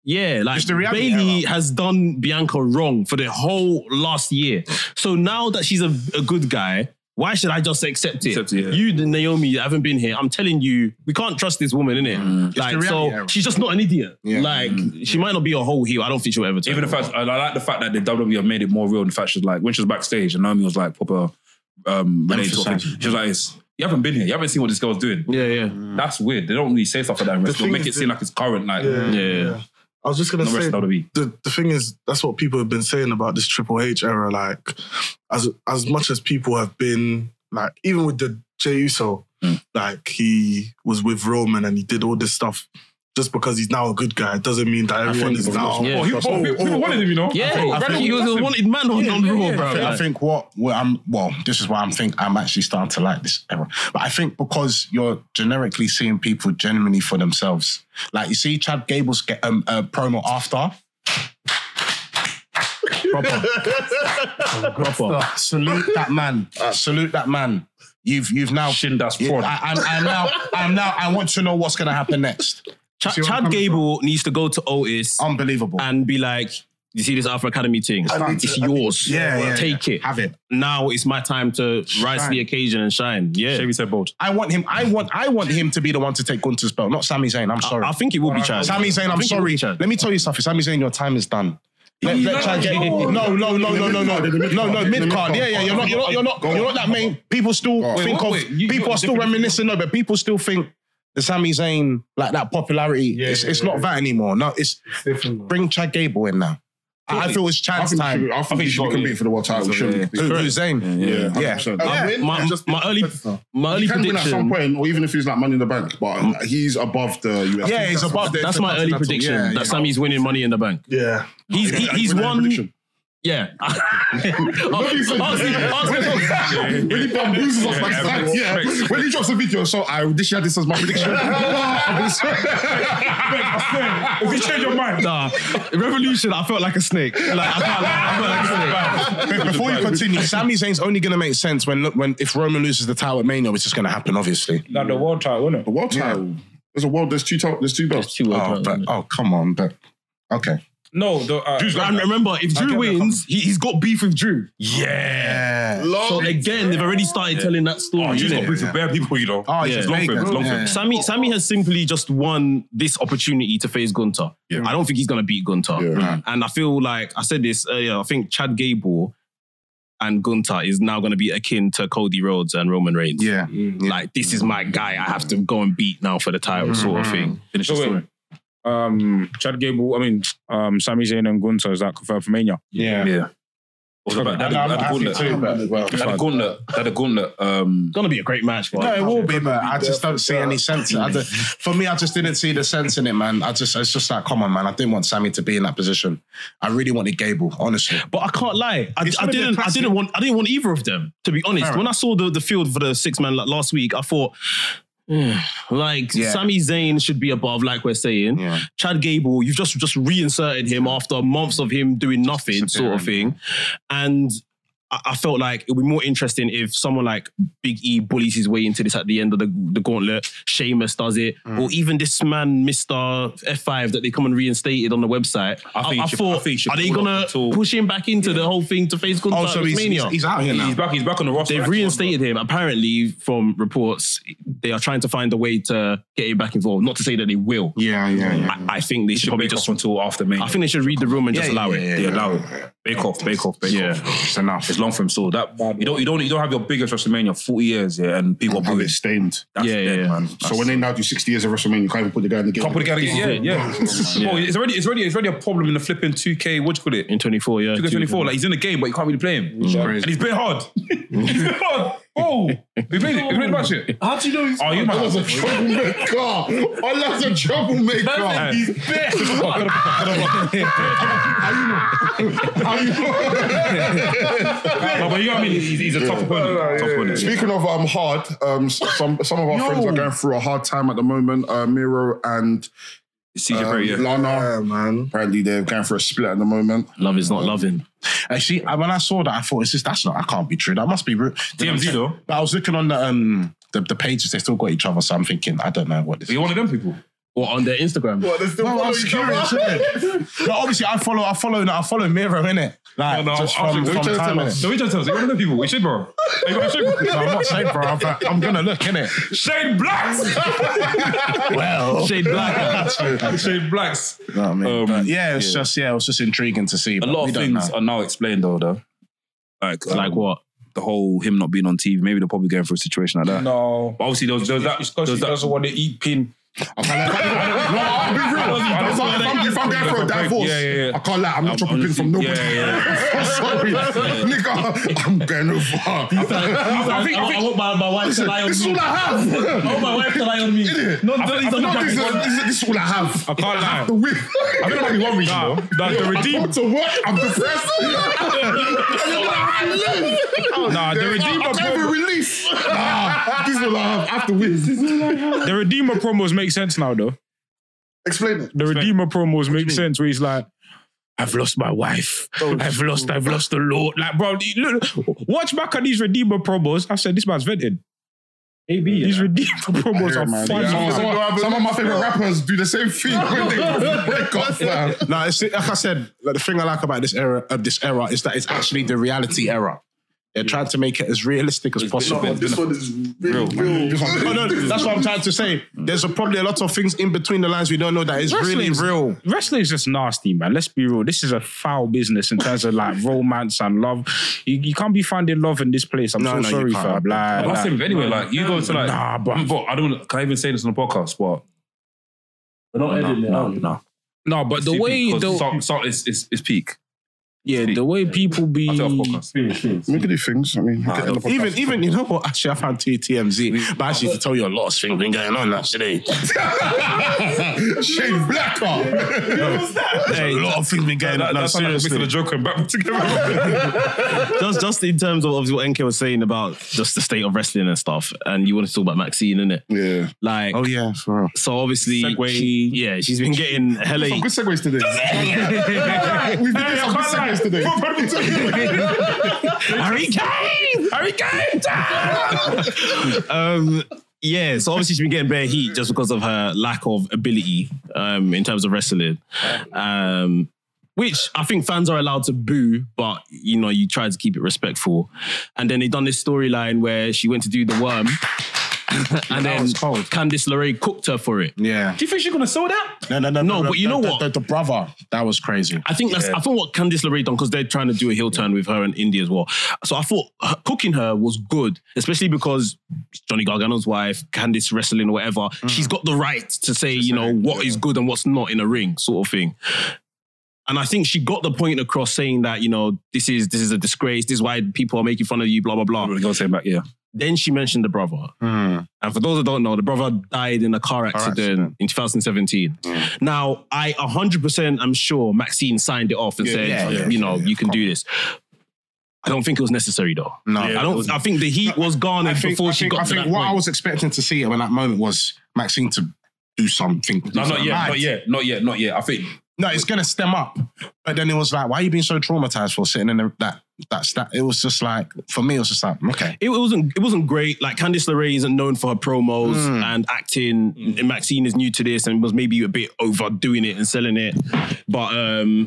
like It's the reality Bailey has done Bianca wrong for the whole last year. So now that she's a good guy, why should I just accept it? You, Naomi, haven't been here. I'm telling you, we can't trust this woman, innit? Like, so she's just not an idiot. Like, she might not be a whole heel. I don't think she'll ever turn. Even the fact, I like the fact that the WWE have made it more real. And the fact she's like, when she was backstage and Naomi was like, proper Renee talking, she was like, you haven't been here. You haven't seen what this girl's doing. Yeah. That's weird. They don't really say stuff like that. They'll make it seem like it's current. Like, I was just gonna say WWE. the thing is that's what people have been saying about this Triple H era. Like, as much as people have been like, even with the Jey Uso, like he was with Roman and he did all this stuff. Just because he's now a good guy doesn't mean that everyone is now. People wanted him, you know. Yeah, he was a wanted man on Raw, bro. I think this is why I'm actually starting to like this era. But I think because you're generically seeing people genuinely for themselves. Like you see Chad Gable's promo after. Proper. Salute that man. You've now. Shindas fraud. I want to know what's going to happen next. Chad Gable needs to go to Otis. Unbelievable. And be like, you see this Alpha Academy thing? It's yours. Take it. Have it. Now it's my time to rise to the occasion and shine. Yeah. Shavy said bold. I want him to be the one to take Gunther's belt, not Sami Zayn. I'm sorry. I think it will be Chad. Sami Zayn, I'm sorry. Let me tell you something. Sami Zayn, your time is done. Let Chad get no, mid card. Yeah, you're not that main. People still think of. People are still reminiscing of it. People still think the Sami Zayn, like that popularity. It's not that anymore. No, it's different. Bring Chad Gable in now. I feel it's Chad's time. I think he should be competing for the world title. Who's Zayn? Yeah. My early He can win at some prediction. point, or even if he's like Money in the Bank, but he's above the US. Yeah, he's above the. That's my early prediction. That Sammy's winning Money in the Bank. Yeah. He's won. Yeah. When he bamboozles us like that, when he drops a video, so I this year this was my prediction. If you change your mind, Nah, Revolution, I felt like a snake. Like, I can't lie, I felt like a snake. Before you continue, Sami Zayn's only going to make sense when if Roman loses the title at Mania, which is going to happen, obviously. like the world title, isn't it? The world title. There's two belts. Come on, but okay. No, And remember, if Drew wins, he's got beef with Drew. Yeah. So again, they've already started telling that story. Drew's got innit? beef with bare people, you know. Oh, It's long for him. It's long for him. Sammy has simply just won this opportunity to face Gunther. I don't think he's going to beat Gunther. And I feel like, I said this earlier, I think Chad Gable and Gunther is now going to be akin to Cody Rhodes and Roman Reigns. Yeah. Like, this is my guy. I have to go and beat now for the title sort of thing. Finish the story. Chad Gable, Sami Zayn and Gunther, is that confirmed for Mania? Yeah. The gauntlet. Gonna be a great match. Bro. No, it will be, but I just don't see any sense. For me, I just didn't see the sense in it, man. It's just like, come on, man. I didn't want Sammy to be in that position. I really wanted Gable, honestly. But I can't lie. I didn't want either of them, to be honest. When I saw the field for the 6-man last week, I thought, Sami Zayn should be above, like we're saying. Chad Gable, you've just reinserted him after months of him doing nothing, sort of thing. And I felt like it would be more interesting if someone like Big E bullies his way into this at the end of the gauntlet. Sheamus does it. Or even this man, Mr. F5, that they come and reinstated on the website. I thought, are they going to push him back into the whole thing to face Gunther at Mania? He's out here now. He's back on the roster. They've reinstated him. Apparently, from reports, they are trying to find a way to get him back involved. Not to say that they will. I think they should probably just until after Mania. I think they should read the room and just allow it. Allow it. Bake off. Yeah. It's enough. It's long for him still. That you don't have your biggest WrestleMania 40 years, and people have it stained. That's dead, man. So when they now do 60 years of WrestleMania, you can't even put the guy in the game. Can't put the guy in the game. Yeah. Oh, it's already a problem in the flipping 2K. What do you call it? In 24, yeah. 2K24. Like, he's in the game, but you can't really play him. And he's playing hard. Oh, we played it. We played the match it. How do you know he's you man? That's a troublemaker. Oh, that's a troublemaker. He's best. How you know? But you know what I mean? He's a tough opponent. Speaking of hard, some of our friends are going through a hard time at the moment. Miro and CJ Perry, Lana, man. Apparently they're going for a split at the moment. Love is not loving. Actually, when I saw that, I thought, that can't be true. That must be rude. TMZ though. But I was looking on the pages, they still got each other, so I'm thinking, I don't know what this is. Are you one of them people? Or on their Instagram. What, they're still following each other? No, obviously, I follow Miro, innit? Like, just from time, innit? So we just tell us, you want to know people? We should, bro. You got Shade, bro? No, I'm not saying, bro. I'm gonna look, innit? Shade Blacks! Well, Shade Black. Shade Blacks. No, I mean, but yeah, it was just intriguing to see. A lot of things are now explained, though. Like what? The whole him not being on TV. Maybe they're probably going through a situation like that. No. But obviously, there was that. It's because he doesn't want to eat pin. I'll be real. If I'm going for a divorce, I can't lie. I'm not dropping pins from nobody. I'm sorry, nigga. I'm going over. I want my wife to lie on me. This is all I have. I want my wife to lie on me. This is all I have. I can't lie. have to win. I think I'm one reason, though. The redeem. I come to work, I'm depressed. The Redeemer I'm going for relief. This is all I have. I have to win. The Redeemer promos make sense now, though. Explain it. The Redeemer promos make sense where he's like, I've lost my wife. I've lost the Lord. Like, bro, look, watch back at these Redeemer promos. I said, this man's vented. These Redeemer promos are fun. Some of my favorite rappers do the same thing when they break up. No, it's, like I said, like, the thing I like about this era is that it's actually the reality era. They're trying to make it as realistic as possible. This one is real. No, that's what I'm trying to say. There's probably a lot of things in between the lines we don't know that is really real. Wrestling is just nasty, man. Let's be real. This is a foul business in terms of like romance and love. You can't be finding love in this place. I'm so sorry, fam. That's him. Anyway, like you go to like, but I don't. Can I even say this on the podcast? But We're not editing it out. no, but the way it's peak. Yeah, the way people be... We can do things. I mean, even you know what? Actually, I found TMZ, but actually to tell you a lot of things been going on actually. Shane Blacker. Hey, a lot of things been going on. No, seriously. The Joker and Batman together. just in terms of obviously what NK was saying about just the state of wrestling and stuff, and you wanted to talk about Maxine, innit? Yeah. Like, oh yeah, for real. So obviously, she's been getting hella. Some good segues today. We've been doing some good segues today. Harry Kane down. Yeah, so obviously she's been getting bare heat just because of her lack of ability in terms of wrestling. Which I think fans are allowed to boo, but you know, you try to keep it respectful. And then they done this storyline where she went to do the worm. And then Candice LeRae cooked her for it. Yeah. Do you think she's gonna sell that? No, but you know what? The brother, that was crazy. I think what Candice LeRae done, because they're trying to do a heel turn with her and Indy as well. So I thought cooking her was good, especially because Johnny Gargano's wife, Candice wrestling or whatever, she's got the right to say, you know, what is good and what's not in a ring, sort of thing. And I think she got the point across saying that, you know, this is a disgrace. This is why people are making fun of you, blah, blah, blah. Go say back, yeah. Then she mentioned the brother. And for those that don't know, the brother died in a car accident in 2017. Now, I 100% am sure Maxine signed it off and said, you know, you can do this. I don't think it was necessary though. No. I think the heat was gone before she got to that what point. I was expecting to see in that moment was Maxine to do something. No, not yet. I think... No, it's going to stem up. But then it was like, why are you being so traumatized for sitting in that? It was just like, for me, it was just like, okay. It wasn't great. Like, Candice LeRae isn't known for her promos and acting. And Maxine is new to this and was maybe a bit overdoing it and selling it. But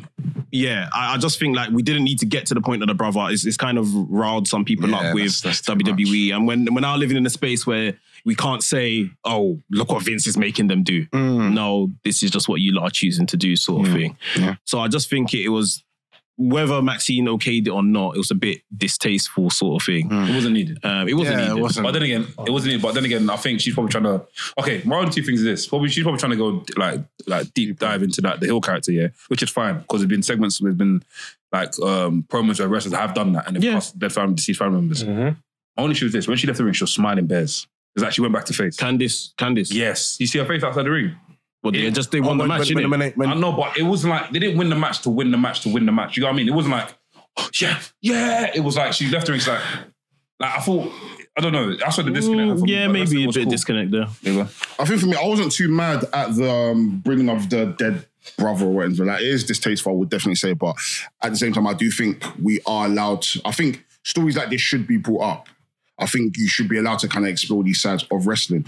yeah, I just think like we didn't need to get to the point of the brother. It's kind of riled some people up with that's WWE. And when we're now living in a space where we can't say, oh, look what Vince is making them do. No, this is just what you lot are choosing to do, sort of thing. Yeah. So I just think it was, whether Maxine okayed it or not, it was a bit distasteful, sort of thing. It wasn't needed. It wasn't needed. But then again, it wasn't needed. But then again, I think she's probably trying to... Okay, one of the two things is this. She's probably trying to go like deep dive into that, the Hill character, yeah, which is fine, because there's been segments, there's been like promos where wrestlers have done that and they've cost dead deceased family members. My only issue was this. When she left the ring, she was smiling bears. It's like she went back to face. Candice. Yes. You see her face outside the ring? Well, they won the match, innit? I know, but it wasn't like, they didn't win the match to win the match to win the match. You know what I mean? It wasn't like, oh, yeah. It was like, she left the ring, it's like I thought, I don't know, that's what the disconnect. Maybe a bit disconnect there. I think for me, I wasn't too mad at the bringing of the dead brother or whatever. Like, it is distasteful, I would definitely say, but at the same time, I do think we are allowed to, I think stories like this should be brought up. I think you should be allowed to kind of explore these sides of wrestling.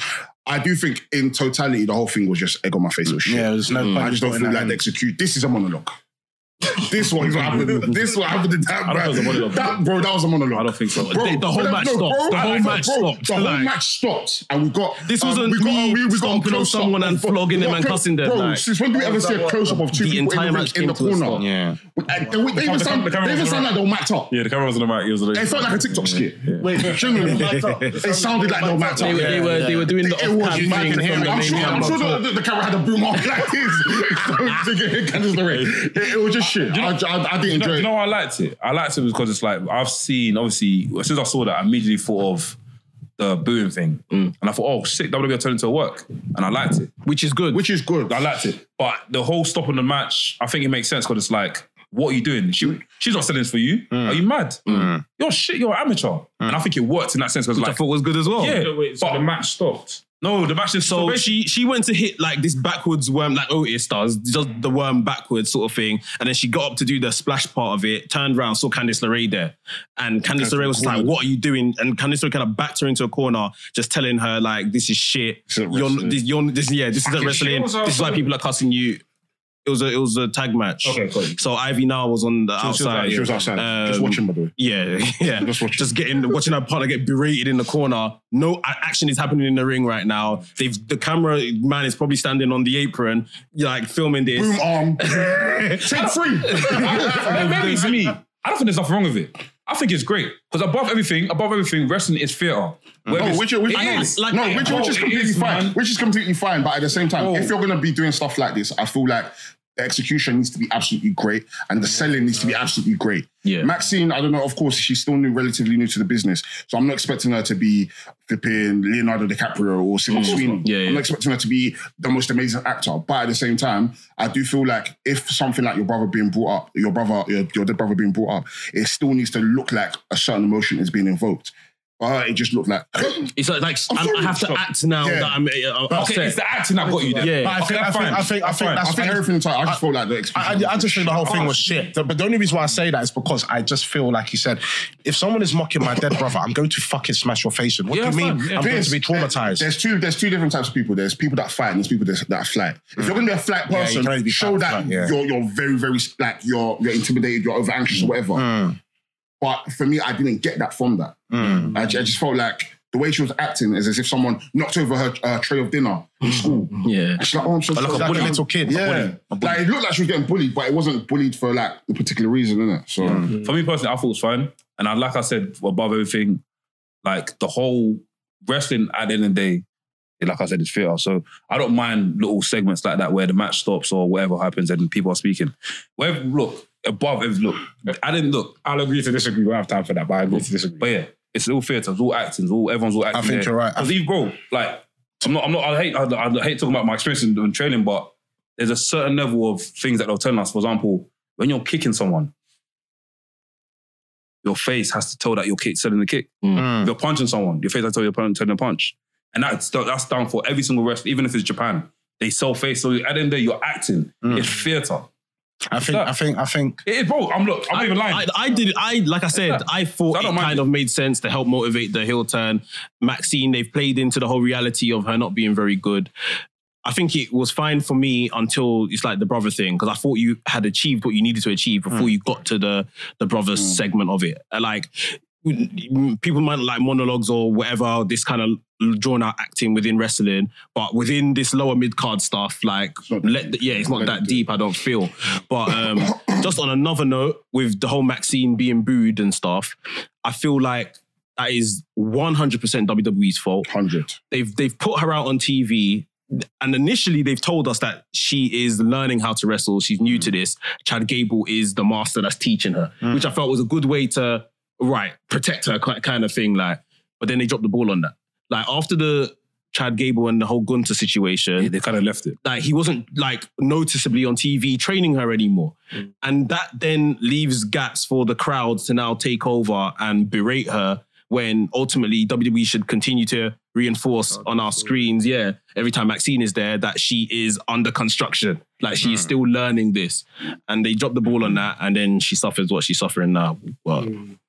I do think in totality, the whole thing was just egg on my face or shit. Yeah, there's no. I just don't feel like they execute. This is a monologue. This one is what happened. This is what happened in that, I don't think it was a monologue. that was a monologue. I don't think so. Bro, The whole match stopped. The whole match stopped. The whole Like- match stopped, and we got This wasn't me stomping on someone and flogging them and cussing them, Bro, like- since when do we ever see a close up of two The people entire in the, match in the came to a corner? stop. Yeah. They even sound like they were mapped up. Yeah, the camera was on the mic. It was It felt like a TikTok skit. Wait, genuinely, it sounded like they were mapped up. They were doing the It was off-cam mad. thing from the I'm main sure camera. the camera had a boom off like this. To get Candice LeRae. It was just shit. I didn't enjoy You it. know why I liked it? I liked it because it's like, I've seen, obviously, as soon as I saw that, I immediately thought of the booing thing. And I thought, oh, shit, WWE are turning into a work. And I liked it. Which is good. Which is good. I liked it. But the whole stop on the match, I think it makes sense because it's like, what are you doing? She's not selling this for you. Are you mad? You're shit, you're an amateur. And I think it worked in that sense because Which I thought was good as well. yeah, So the match stopped. no, the match is So she went to hit like this backwards worm, like Otis does, just the worm backwards sort of thing. And then she got up to do the splash part of it, turned around, saw Candice LeRae there. And Candice LeRae was like, what are you doing? And Candice LeRae kind of backed her into a corner, just telling her like, this is shit. This isn't wrestling. This isn't wrestling. This is why people are cussing you. It was a tag match. Okay, cool. So Ivy now was on the outside. She was outside. Just watching, by the way. Yeah. Watching her partner get berated in the corner. No action is happening in the ring right now. The camera man is probably standing on the apron, like filming this. Boom arm. Take three. Maybe it's me. I don't think there's nothing wrong with it. I think it's great because above everything, wrestling is theatre. Which is completely fine. Which is completely fine, but at the same time, if you're gonna be doing stuff like this, I feel like the execution needs to be absolutely great and the selling needs to be absolutely great. Yeah. Maxine, I don't know, of course, she's still relatively new to the business, so I'm not expecting her to be flipping Leonardo DiCaprio or Sydney Sweeney. Yeah, yeah. I'm not expecting her to be the most amazing actor, but at the same time, I do feel like if something like your brother being brought up, your dead brother being brought up, it still needs to look like a certain emotion is being invoked. It just looked like It's like I have to act now that I'm upset. Okay, it's the acting that got you there. Yeah. But I think that's everything in time. I just felt like the execution. I just think the whole thing was shit. But the only reason why I say that is because I just feel like you said, if someone is mocking my dead brother, I'm going to fucking smash your face in. What do you mean? fine. Yeah, I'm going to be traumatized. There's two different types of people. There's people that fight and there's people that flight. If you're going to be a flight you person, can only be show flight, that yeah. you're very, very, like, you're intimidated, you're over anxious or whatever. But for me, I didn't get that from that. I just felt like the way she was acting is as if someone knocked over her tray of dinner in school. Yeah. And she's like, oh, I'm so Like sorry. a bully little kid. Yeah. Like, it looked like she was getting bullied, but it wasn't bullied for like a particular reason, innit? So For me personally, I thought it was fine. And like I said, above everything, like the whole wrestling at the end of the day, like I said, it's theatre. So I don't mind little segments like that where the match stops or whatever happens and people are speaking. Above everything, I'll agree to disagree. We don't have time for that, but I agree to disagree. But yeah, it's all theatre, it's all acting, everyone's all acting. I think you're right. Because even, bro, like, I hate talking about my experience in training, but there's a certain level of things that they'll tell us. For example, when you're kicking someone, your face has to tell that you're selling the kick. If you're punching someone, your face has to tell you're selling a punch. And that's done for every single wrestler, even if it's Japan. They sell face. So at the end of the day, you're acting. It's theatre. I think. It is, bro. I'm not even lying. Like I said, I thought I don't it mind kind of made sense to help motivate the heel turn. Maxine, they've played into the whole reality of her not being very good. I think it was fine for me until it's like the brother thing, because I thought you had achieved what you needed to achieve before you got to the brother segment of it. Like, people might like monologues or whatever, this kind of drawn out acting within wrestling, but within this lower mid card stuff, like it's not that deep, I don't feel. But just on another note, with the whole Maxine being booed and stuff, I feel like that is 100% WWE's fault. 100. They've put her out on TV. And initially, they've told us that she is learning how to wrestle. She's new to this. Chad Gable is the master that's teaching her, which I felt was a good way to protect her kind of thing. Like, but then they dropped the ball on that. Like, after the Chad Gable and the whole Gunther situation, they kind of left it. Like, he wasn't like noticeably on TV training her anymore. And that then leaves gaps for the crowds to now take over and berate her, when ultimately WWE should continue to reinforce on our screens, every time Maxine is there, that she is under construction. Like, she is still learning this. And they dropped the ball on that, and then she suffers what she's suffering now. Well,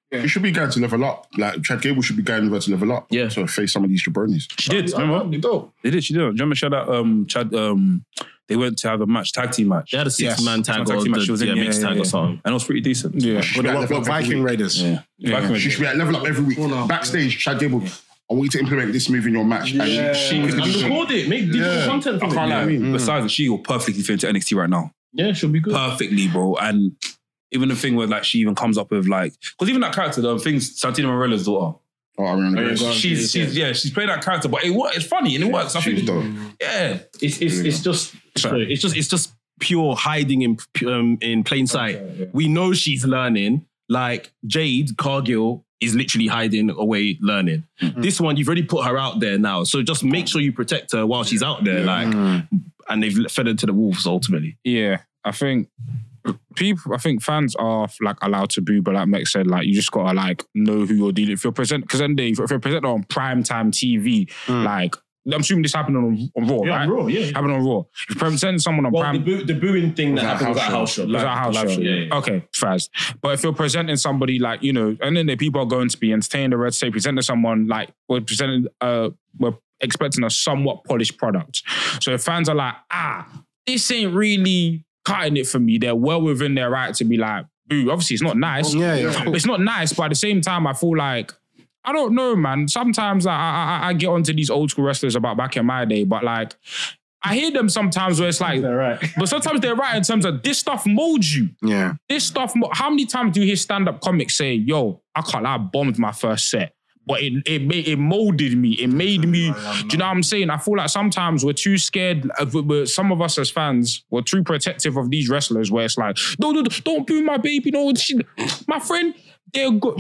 You should be going to level up. Like Chad Gable should be going over to level up. Yeah. To face some of these jabronis. She did, remember? They did, she did. Do you remember Chad, they went to have a match, tag team match. They had a 6-man tag or mixed tag or something. And it was pretty decent. Yeah. What Viking Raiders? Yeah. She should be at level up every week. Backstage, Chad Gable, I want you to implement this move in your match. And she could record it, make digital content from it. I can't lie. Besides, she will perfectly fit into NXT right now. Yeah, she'll be good. Perfectly, bro. And even the thing where like she even comes up with like, because even that character, the things Santino Marella's daughter. Oh, I remember. She's playing that character, but it's funny and it works. I think dope. Yeah, It's just pure hiding in plain sight. We know she's learning. Like Jade Cargill is literally hiding away learning. This one, you've already put her out there now, so just make sure you protect her while she's out there. Like, and they've fed her to the wolves ultimately. Yeah, I think fans are like allowed to boo, but like Meg said, like you just gotta like know who you're dealing. If you're presenting on primetime TV, like I'm assuming this happened on Raw, right? Raw, yeah. Happened on Raw. If you're presenting someone on prime, the booing thing that happened was at a house show. Was that a house show? Yeah. Okay, fast. But if you're presenting somebody like, you know, and then the people are going to be entertained, or let's say presenting someone like we're expecting a somewhat polished product. So if fans are like, this ain't really cutting it for me, they're well within their right to be like, boo. Obviously, it's not nice. It's not nice, but at the same time, I feel like, I don't know, man. Sometimes I get onto these old school wrestlers about back in my day, but like, I hear them sometimes where it's like, they're right. But sometimes they're right in terms of this stuff molds you. Yeah. This stuff, how many times do you hear stand-up comics say, yo, I can't lie, I bombed my first set. But it molded me. It made me. Do you know what I'm saying? I feel like sometimes we're too scared. Some of us as fans, we're too protective of these wrestlers. Where it's like, no, don't boo my baby. No, my friend. They will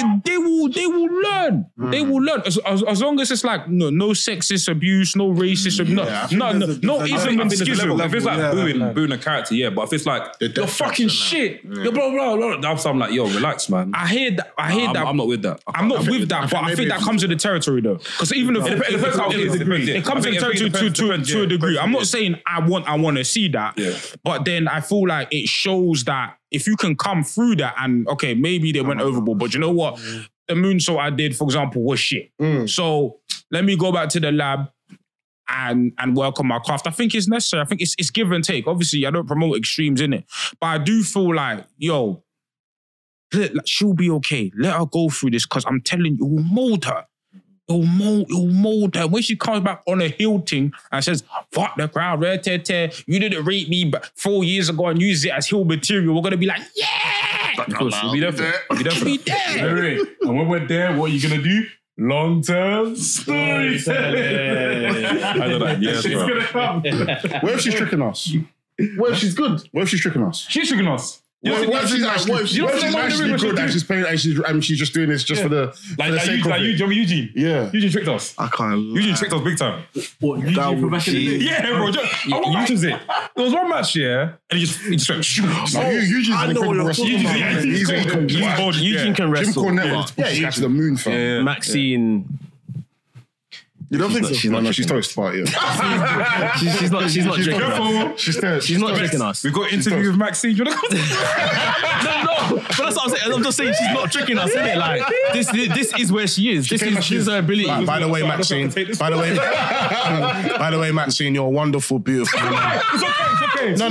learn. They will learn as long as it's like no sexist abuse, no racist abuse, no ism and schism. If it's like booing a character, yeah, but if it's like you're fucking shit, you're blah blah blah, I'm like, yo, relax, man. I hear that. I'm not with that. I'm not with that, but I think that comes with the territory though. Because even if it comes with the territory to a degree. I'm not saying I want to see that, but then I feel like it shows that. If you can come through that and, okay, maybe they went overboard, but you know what? The moonsault I did, for example, was shit. So let me go back to the lab and work on my craft. I think it's necessary. I think it's give and take. Obviously, I don't promote extremes in it, but I do feel like, yo, she'll be okay. Let her go through this because I'm telling you, it will mold her. It'll mold her. When she comes back on a heel thing and says, fuck the crowd, you didn't rate me 4 years ago and use it as heel material, we're going to be like, yeah! Of course, we'll be there for it. Be there. And when we're there, what are you going to do? Long-term storytelling. I know that. Yes, It's going to come. What if she's tricking us? What if she's good? What if she's tricking us? She's tricking us. What if she's actually good and she's just doing this just for the sake of it? Eugene. Yeah. Eugene tricked us. I can't. Eugene tricked us big time. What, Eugene professionally? Yeah, bro. Eugene's it. There was one match, yeah, and he just went, shoot. Eugene's an incredible wrestler. Eugene can wrestle. Jim Cornette was catching the moon, fam. Maxine. You don't think so? She's toast, but yeah. She's not tricking us. She's not tricking us. We've got an interview with Maxine. No, but that's what I'm saying. I'm just saying she's not tricking us, innit? Like this is where she is. This is her ability. By the way, Maxine. By the way, Maxine, you're wonderful, beautiful. It's okay. No.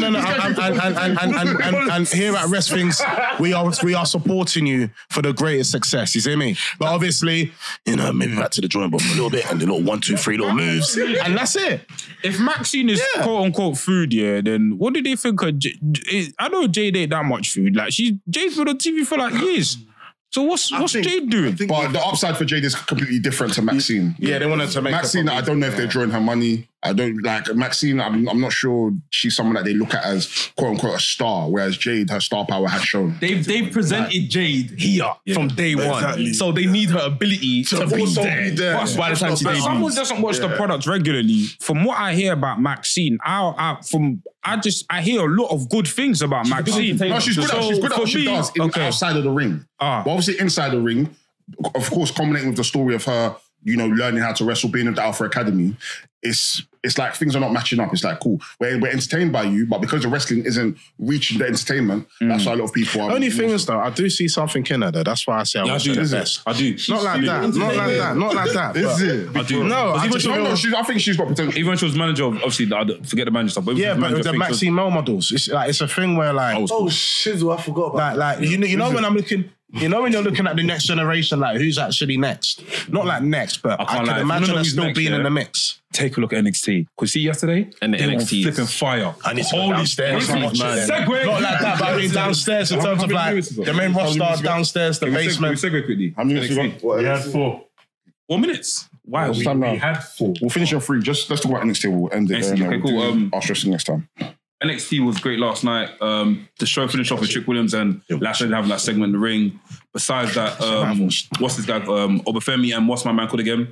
And here at Rest Things, we are supporting you for the greatest success. You see me? But obviously, maybe back to the drawing board a little bit and the little 1, 2, 3 little moves, and that's it. If Maxine is quote unquote food, then what do they think of? I know Jade ain't that much food. Like Jade's been on TV for like years. So what's Jade doing? But the upside for Jade is completely different to Maxine. Yeah, they wanted to make Maxine. I don't know if they're drawing her money. I don't like Maxine. I'm not sure she's someone that they look at as quote unquote a star. Whereas Jade, her star power has shown. They've presented Jade here from day one, so they need her ability to be there. By the time she debuts. Someone doesn't watch the product regularly. From what I hear about Maxine, I hear a lot of good things about Maxine. No, she's good. She's good at what she does outside of the ring. But obviously inside the ring, of course, culminating with the story of her, learning how to wrestle, being at the Alpha Academy, it's like things are not matching up. It's like, cool, we're entertained by you, but because the wrestling isn't reaching the entertainment, that's why a lot of people are. Only thing is though, I do see something in her though. That's why I say I watch her the best. I do. Not like that. Is it? I do. No, I think she's got potential. Even when she was manager of, obviously, forget the manager stuff. But yeah, but with the Maxine Mel models, it's a thing where like, Oh, shizzle, I forgot about like you know when I'm looking. You know when you're looking at the next generation, like who's actually next? Not like next, but I can imagine her still being in the mix. Take a look at NXT. Could you see yesterday? And the they NXT were flipping fire. I need to go downstairs. man. Segue. Not like that, but I mean downstairs in terms of like the main roster, downstairs, the basement. Segue quickly. How many minutes we got? We had 4. 4 minutes. Wow. What's time now? We had 4. We'll finish on 3. Just let's talk about NXT. We'll end it there. NXT, And okay, we'll cool. do our stressing next time. NXT was great last night. The show finished off with Trick Williams and Lashley having that segment in the ring. Besides that, what's this guy? Obafemi and what's my man called again?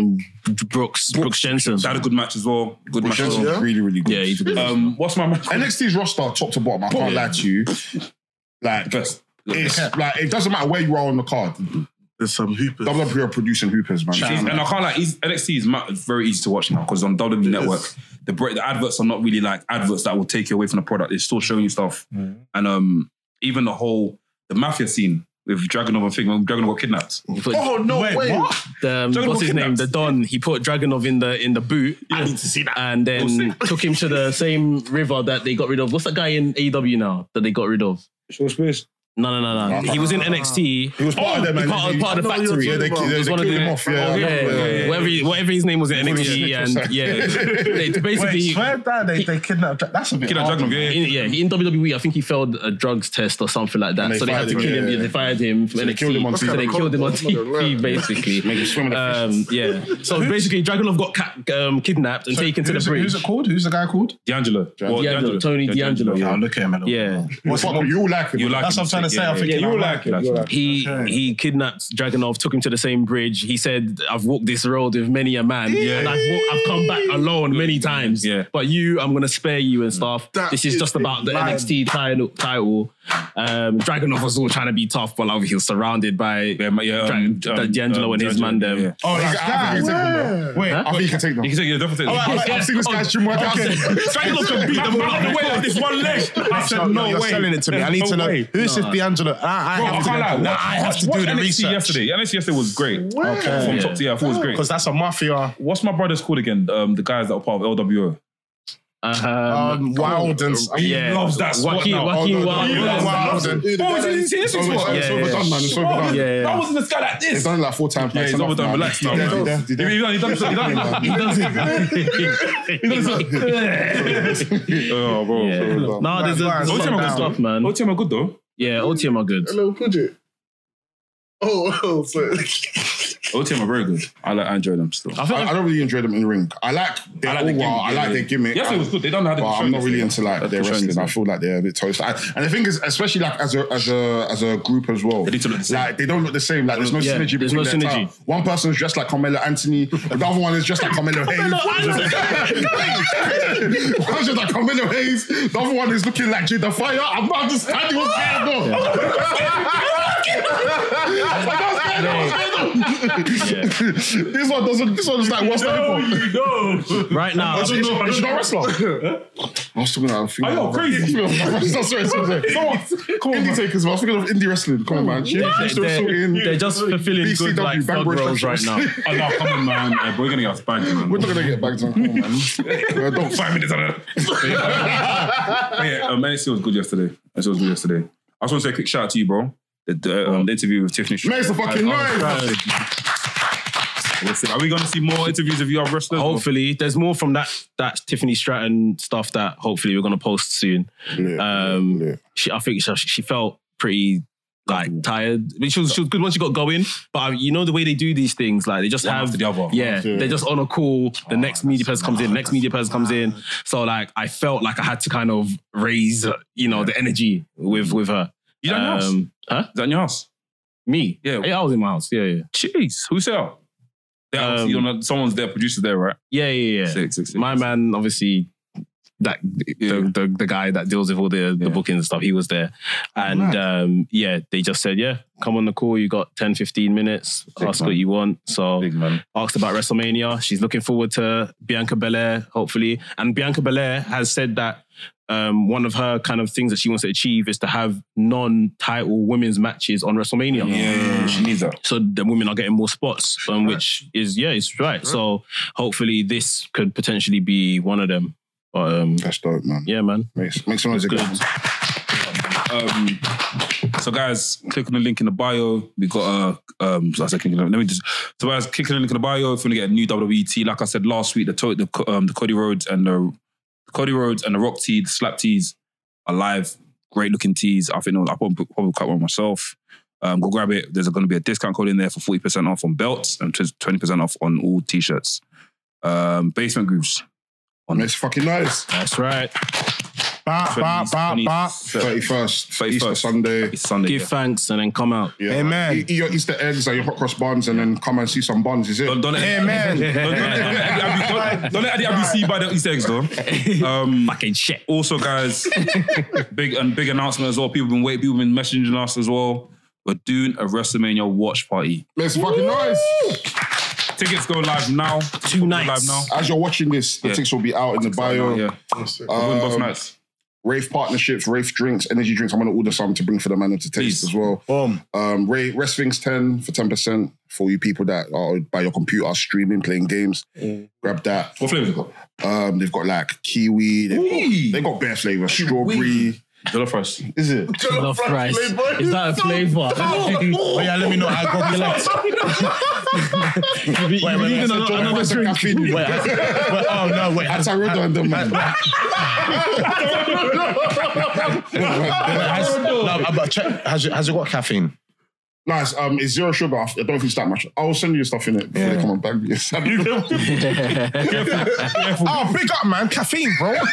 Brooks Jensen. They had a good match as well. Good match as well. Really, really good. Yeah, he's a good. What's my man? NXT's roster, top to bottom, I can't lie to you. Like, Best. it's like it doesn't matter where you are on the card. There's some hoopers. WWE are producing hoopers, man. And I can't like NXT is very easy to watch now because on WWE Network, the adverts are not really like adverts that will take you away from the product. It's still showing you stuff, and even the mafia scene with Dragunov and Figma. Dragunov got kidnapped. Oh no! Wait, what? What's his name? The Don. He put Dragunov in the boot. I need to see that. And then took him to the same river that they got rid of. What's that guy in AEW now that they got rid of? Short space. No. He was in NXT. He was part of them, man. Part of the factory. Yeah, they killed him off. Yeah. Whatever his name was in NXT, and they basically. Swear that they kidnapped. That's a bit. Dragunov, in WWE, I think he failed a drugs test or something like that. So they had to kill him. They fired him from NXT. They killed him on TV. So they killed him on TV, basically. Make him swim in the fish. Yeah. So basically, Dragunov got kidnapped and taken to the bridge. Who's it called? Who's the guy called? D'Angelo. Tony D'Angelo. Yeah, I'll look at him. Yeah. You all like him. That's what I'm trying to say. I think you all like him. He kidnapped Dragunov, took him to the same bridge. He said, "I've walked this road with many a man, and I've come back alone many times. But I'm gonna spare you and stuff. This is just about the NXT title. Dragunov was all trying to be tough, but he was surrounded by D'Angelo and his man. Them. Oh, I think he can take them. You can take definitely. I've seen this guy's gym workout. Dragunov can beat them out the way with this one leg. I said no You're way. selling it to me. I need to know who's this D'Angelo. I have to do the research. Yesterday. NXT yesterday was great. From top to I thought it was great. Because that's a mafia. What's my brother's called again? The guys that were part of LWO. Wildens. He loves that spot now. Joaquin Wilden. It's overdone, man. It's overdone. That wasn't this guy like this. He's done it like 4 times. Yeah, he's overdone. Relax, man. He does. Oh, bro. No, there's OTM are good stuff, man. OTM are good though. Yeah, OTM are good. Hello, Pudget. Oh, sorry. OTM are very good. I enjoy them still. I don't really enjoy them in the ring. I like their I like their gimmick. Yes, it was good. They don't know how to. But I'm not really into like their wrestling. I feel like they're a bit toast. And the thing is, especially like as a group as well, like they don't look the same. Like there's no synergy between their time. One person's dressed like Carmelo Anthony. The other one is dressed like Carmelo Hayes. One's just like Carmelo Hayes. The other one is looking like Jada Fire. I'm not understanding what's going on. This one doesn't. This one's like what's that? Right now, She's not a wrestler. I was talking about. Are you crazy? Sorry. Come on, indie takers. I was thinking of indie wrestling. Come on, man. They're just fulfilling good like thug roles right now. Oh no, come on, man. We're gonna get us back. We're not gonna get back to. Come on, man. Don't 5 minutes on it. Yeah, NXT was good yesterday. I just want to say a quick shout out to you, bro. The interview with Tiffany. Makes the fucking noise. Listen, are we going to see more interviews of you wrestlers? Hopefully, there's more from that Tiffany Stratton stuff that hopefully we're going to post soon. I think she felt pretty like tired. I mean, she was good once she got going, but you know the way they do these things, like they just one have after the other. Yeah, they're just on a call. The next media person comes in. Next media person comes in. So like I felt like I had to kind of raise the energy with her. You done your house? Huh? Is that in your house? Me? Yeah. I was in my house. Yeah. Jeez, who's there? Someone's there, producer's there, right? Yeah. Sick. My man, obviously, that the guy that deals with all the bookings and stuff, he was there. And they just said, come on the call, you got 10, 15 minutes, ask what you want. So asked about WrestleMania. She's looking forward to Bianca Belair, hopefully. And Bianca Belair has said that one of her kind of things that she wants to achieve is to have non-title women's matches on WrestleMania. Yeah, she needs that. So the women are getting more spots, which is, it's right. So hopefully this could potentially be one of them. But, that's dope, man. Yeah, man. Makes some noise again. So guys, click on the link in the bio. We got so guys, click on the link in the bio if you want to get a new WWE tee. Like I said last week, the Cody Rhodes and the Rock tee, the slap tees are live. Great looking tees. I think I'll probably cut one myself. Go grab it. There's going to be a discount code in there for 40% off on belts and 20% off on all t-shirts. Basement Grooves. It's fucking nice. That's right. 31st. Easter Sunday. Give thanks and then come out. Yeah. Amen. Eat your Easter eggs and your hot cross buns and then come and see some buns, is it? Don't let Amen. Don't let Eddie Abu see you buy the Easter eggs though. Fucking shit. Also, guys, big announcement as well. People have been messaging us as well. We're doing a WrestleMania watch party. It's fucking nice. Tickets go live now. 2 nights. Live now. As you're watching this, the tickets will be out in the bio. Yeah. Both nights. Rave partnerships, rave drinks, energy drinks. I'm going to order some to bring for the man to taste as well. Rest Things 10 for 10% for you people that are by your computer streaming, playing games. Grab that. What flavours have They've got like kiwi. They've got bare flavours. Strawberry. Jollof rice. Is it? Jollof rice. Is that a flavour? Oh yeah, let me know. I got Wait, another drink. Wait. That's a road on them, man. Has it got caffeine? Nice. It's zero sugar. I don't think it's that much. I'll send you stuff in it before they come and bag me. Oh, big up, man. Caffeine, bro. Let's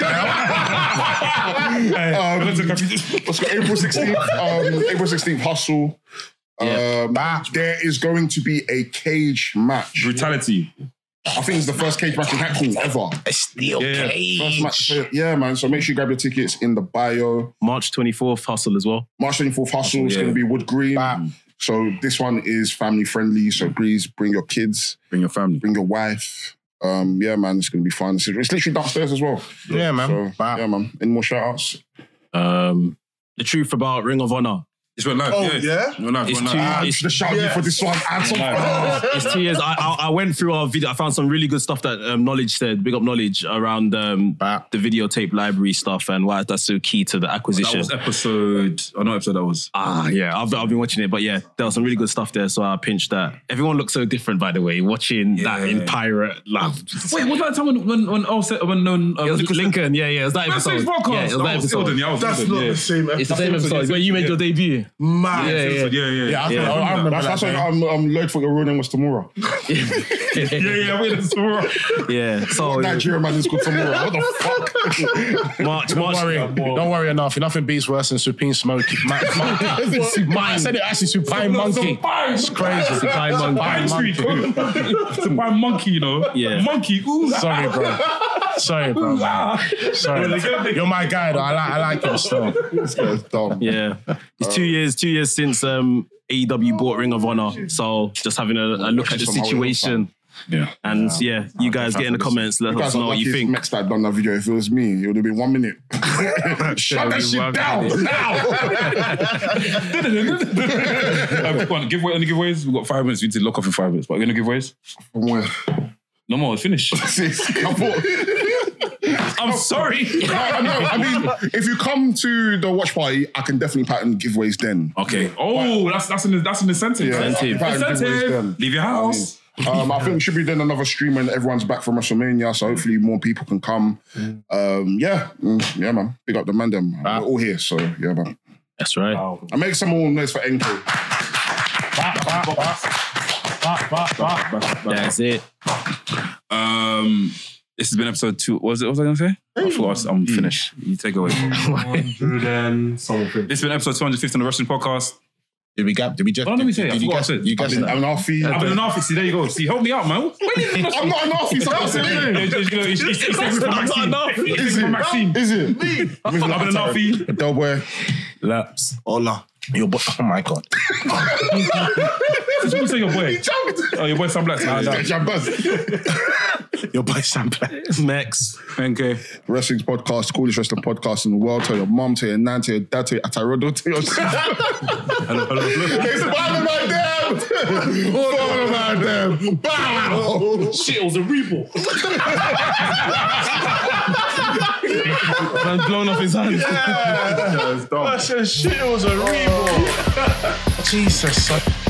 go April 16th. April 16th, Hustle. There is going to be a cage match. Brutality. I think it's the first cage match in Hackney ever. A steel cage. First match. Yeah, man. So make sure you grab your tickets in the bio. March 24th, Hustle as well. March 24th, Hustle. It's going to be Wood Green. So this one is family friendly. So please bring your kids. Bring your family. Bring your wife. Yeah, man. It's going to be fun. It's literally downstairs as well. Yeah, man. So, yeah, man. Any more shout outs? The truth about Ring of Honor. It's went live. It's the shout out for this one. It's 2 years. I went through our video. I found some really good stuff that Knowledge said. Big up Knowledge around the videotape library stuff and why that's so key to the acquisition. That was episode. I know what episode that was. Yeah. I've been watching it, but yeah, there was some really good stuff there. So I pinched that. Everyone looks so different, by the way. Watching that in Pirate. Wait, what about the time when it was Lincoln? Yeah. It was that episode. Yeah, it was that episode. That's not the same episode. It's the same episode where you made your debut. Man. I remember. That's why Lloyd thought your real name was Tamura. Wait, that's Tamura. Yeah. So Nigerian man is called Tamura. What the fuck? March. Don't worry enough. Nothing beats worse than Supine Smoky. I said it actually, Supine Monkey. It's crazy. Supine Monkey, you know? Yeah. Monkey. Ooh. Sorry, bro. Sorry. You're my guy, though. I like him still. This guy's dumb. Yeah. It's 2 years since AEW bought Ring of Honor. So just having a look at the situation. Yeah. And you guys get in the comments. Let us know what you think. Next time done that video, if it was me, it would have been 1 minute. Shut that shit down now. Giveaways. We've got 5 minutes. We need to lock off in 5 minutes. But we're going to giveaways? From where? No more. It's finished. I'm sorry. I mean, if you come to the watch party, I can definitely pattern giveaways then. Okay. Oh, that's an incentive. Yeah, Incentive. Leave your house. I think we should be doing another stream when everyone's back from WrestleMania, so hopefully more people can come. Yeah, man. Big up the man, them. We're all here, so yeah, man. That's right. I make some more noise for NK. That's it. This has been episode 2. What was I going to say? I forgot. I'm finished. You take away. 100 and something. This has been episode 250 on the Wrestling Podcast. Did we just? What did we say? Did you guess? You guessed that. I'm an Alfie. I'm an Alfie. See, there you go. See, help me out, man. I'm not an Alfie. So I'm saying. Is it Maxime? Is it? Me. I'm an Alfie. Doughboy. Laps. Hola. Your boy. Oh my god. Who say your boy? Oh, your boy Sam Black. Your boy Sam Black. Max. Okay. Wrestling's podcast, coolest wrestling podcast in the world. Tell your mum, tell your nan, tell your dad, tell your atarodo, tell your It's all about them. All about them. Bow. Shit, it was a Reebok. Man blown off his hands. Shit, it was a Reebok. Jesus.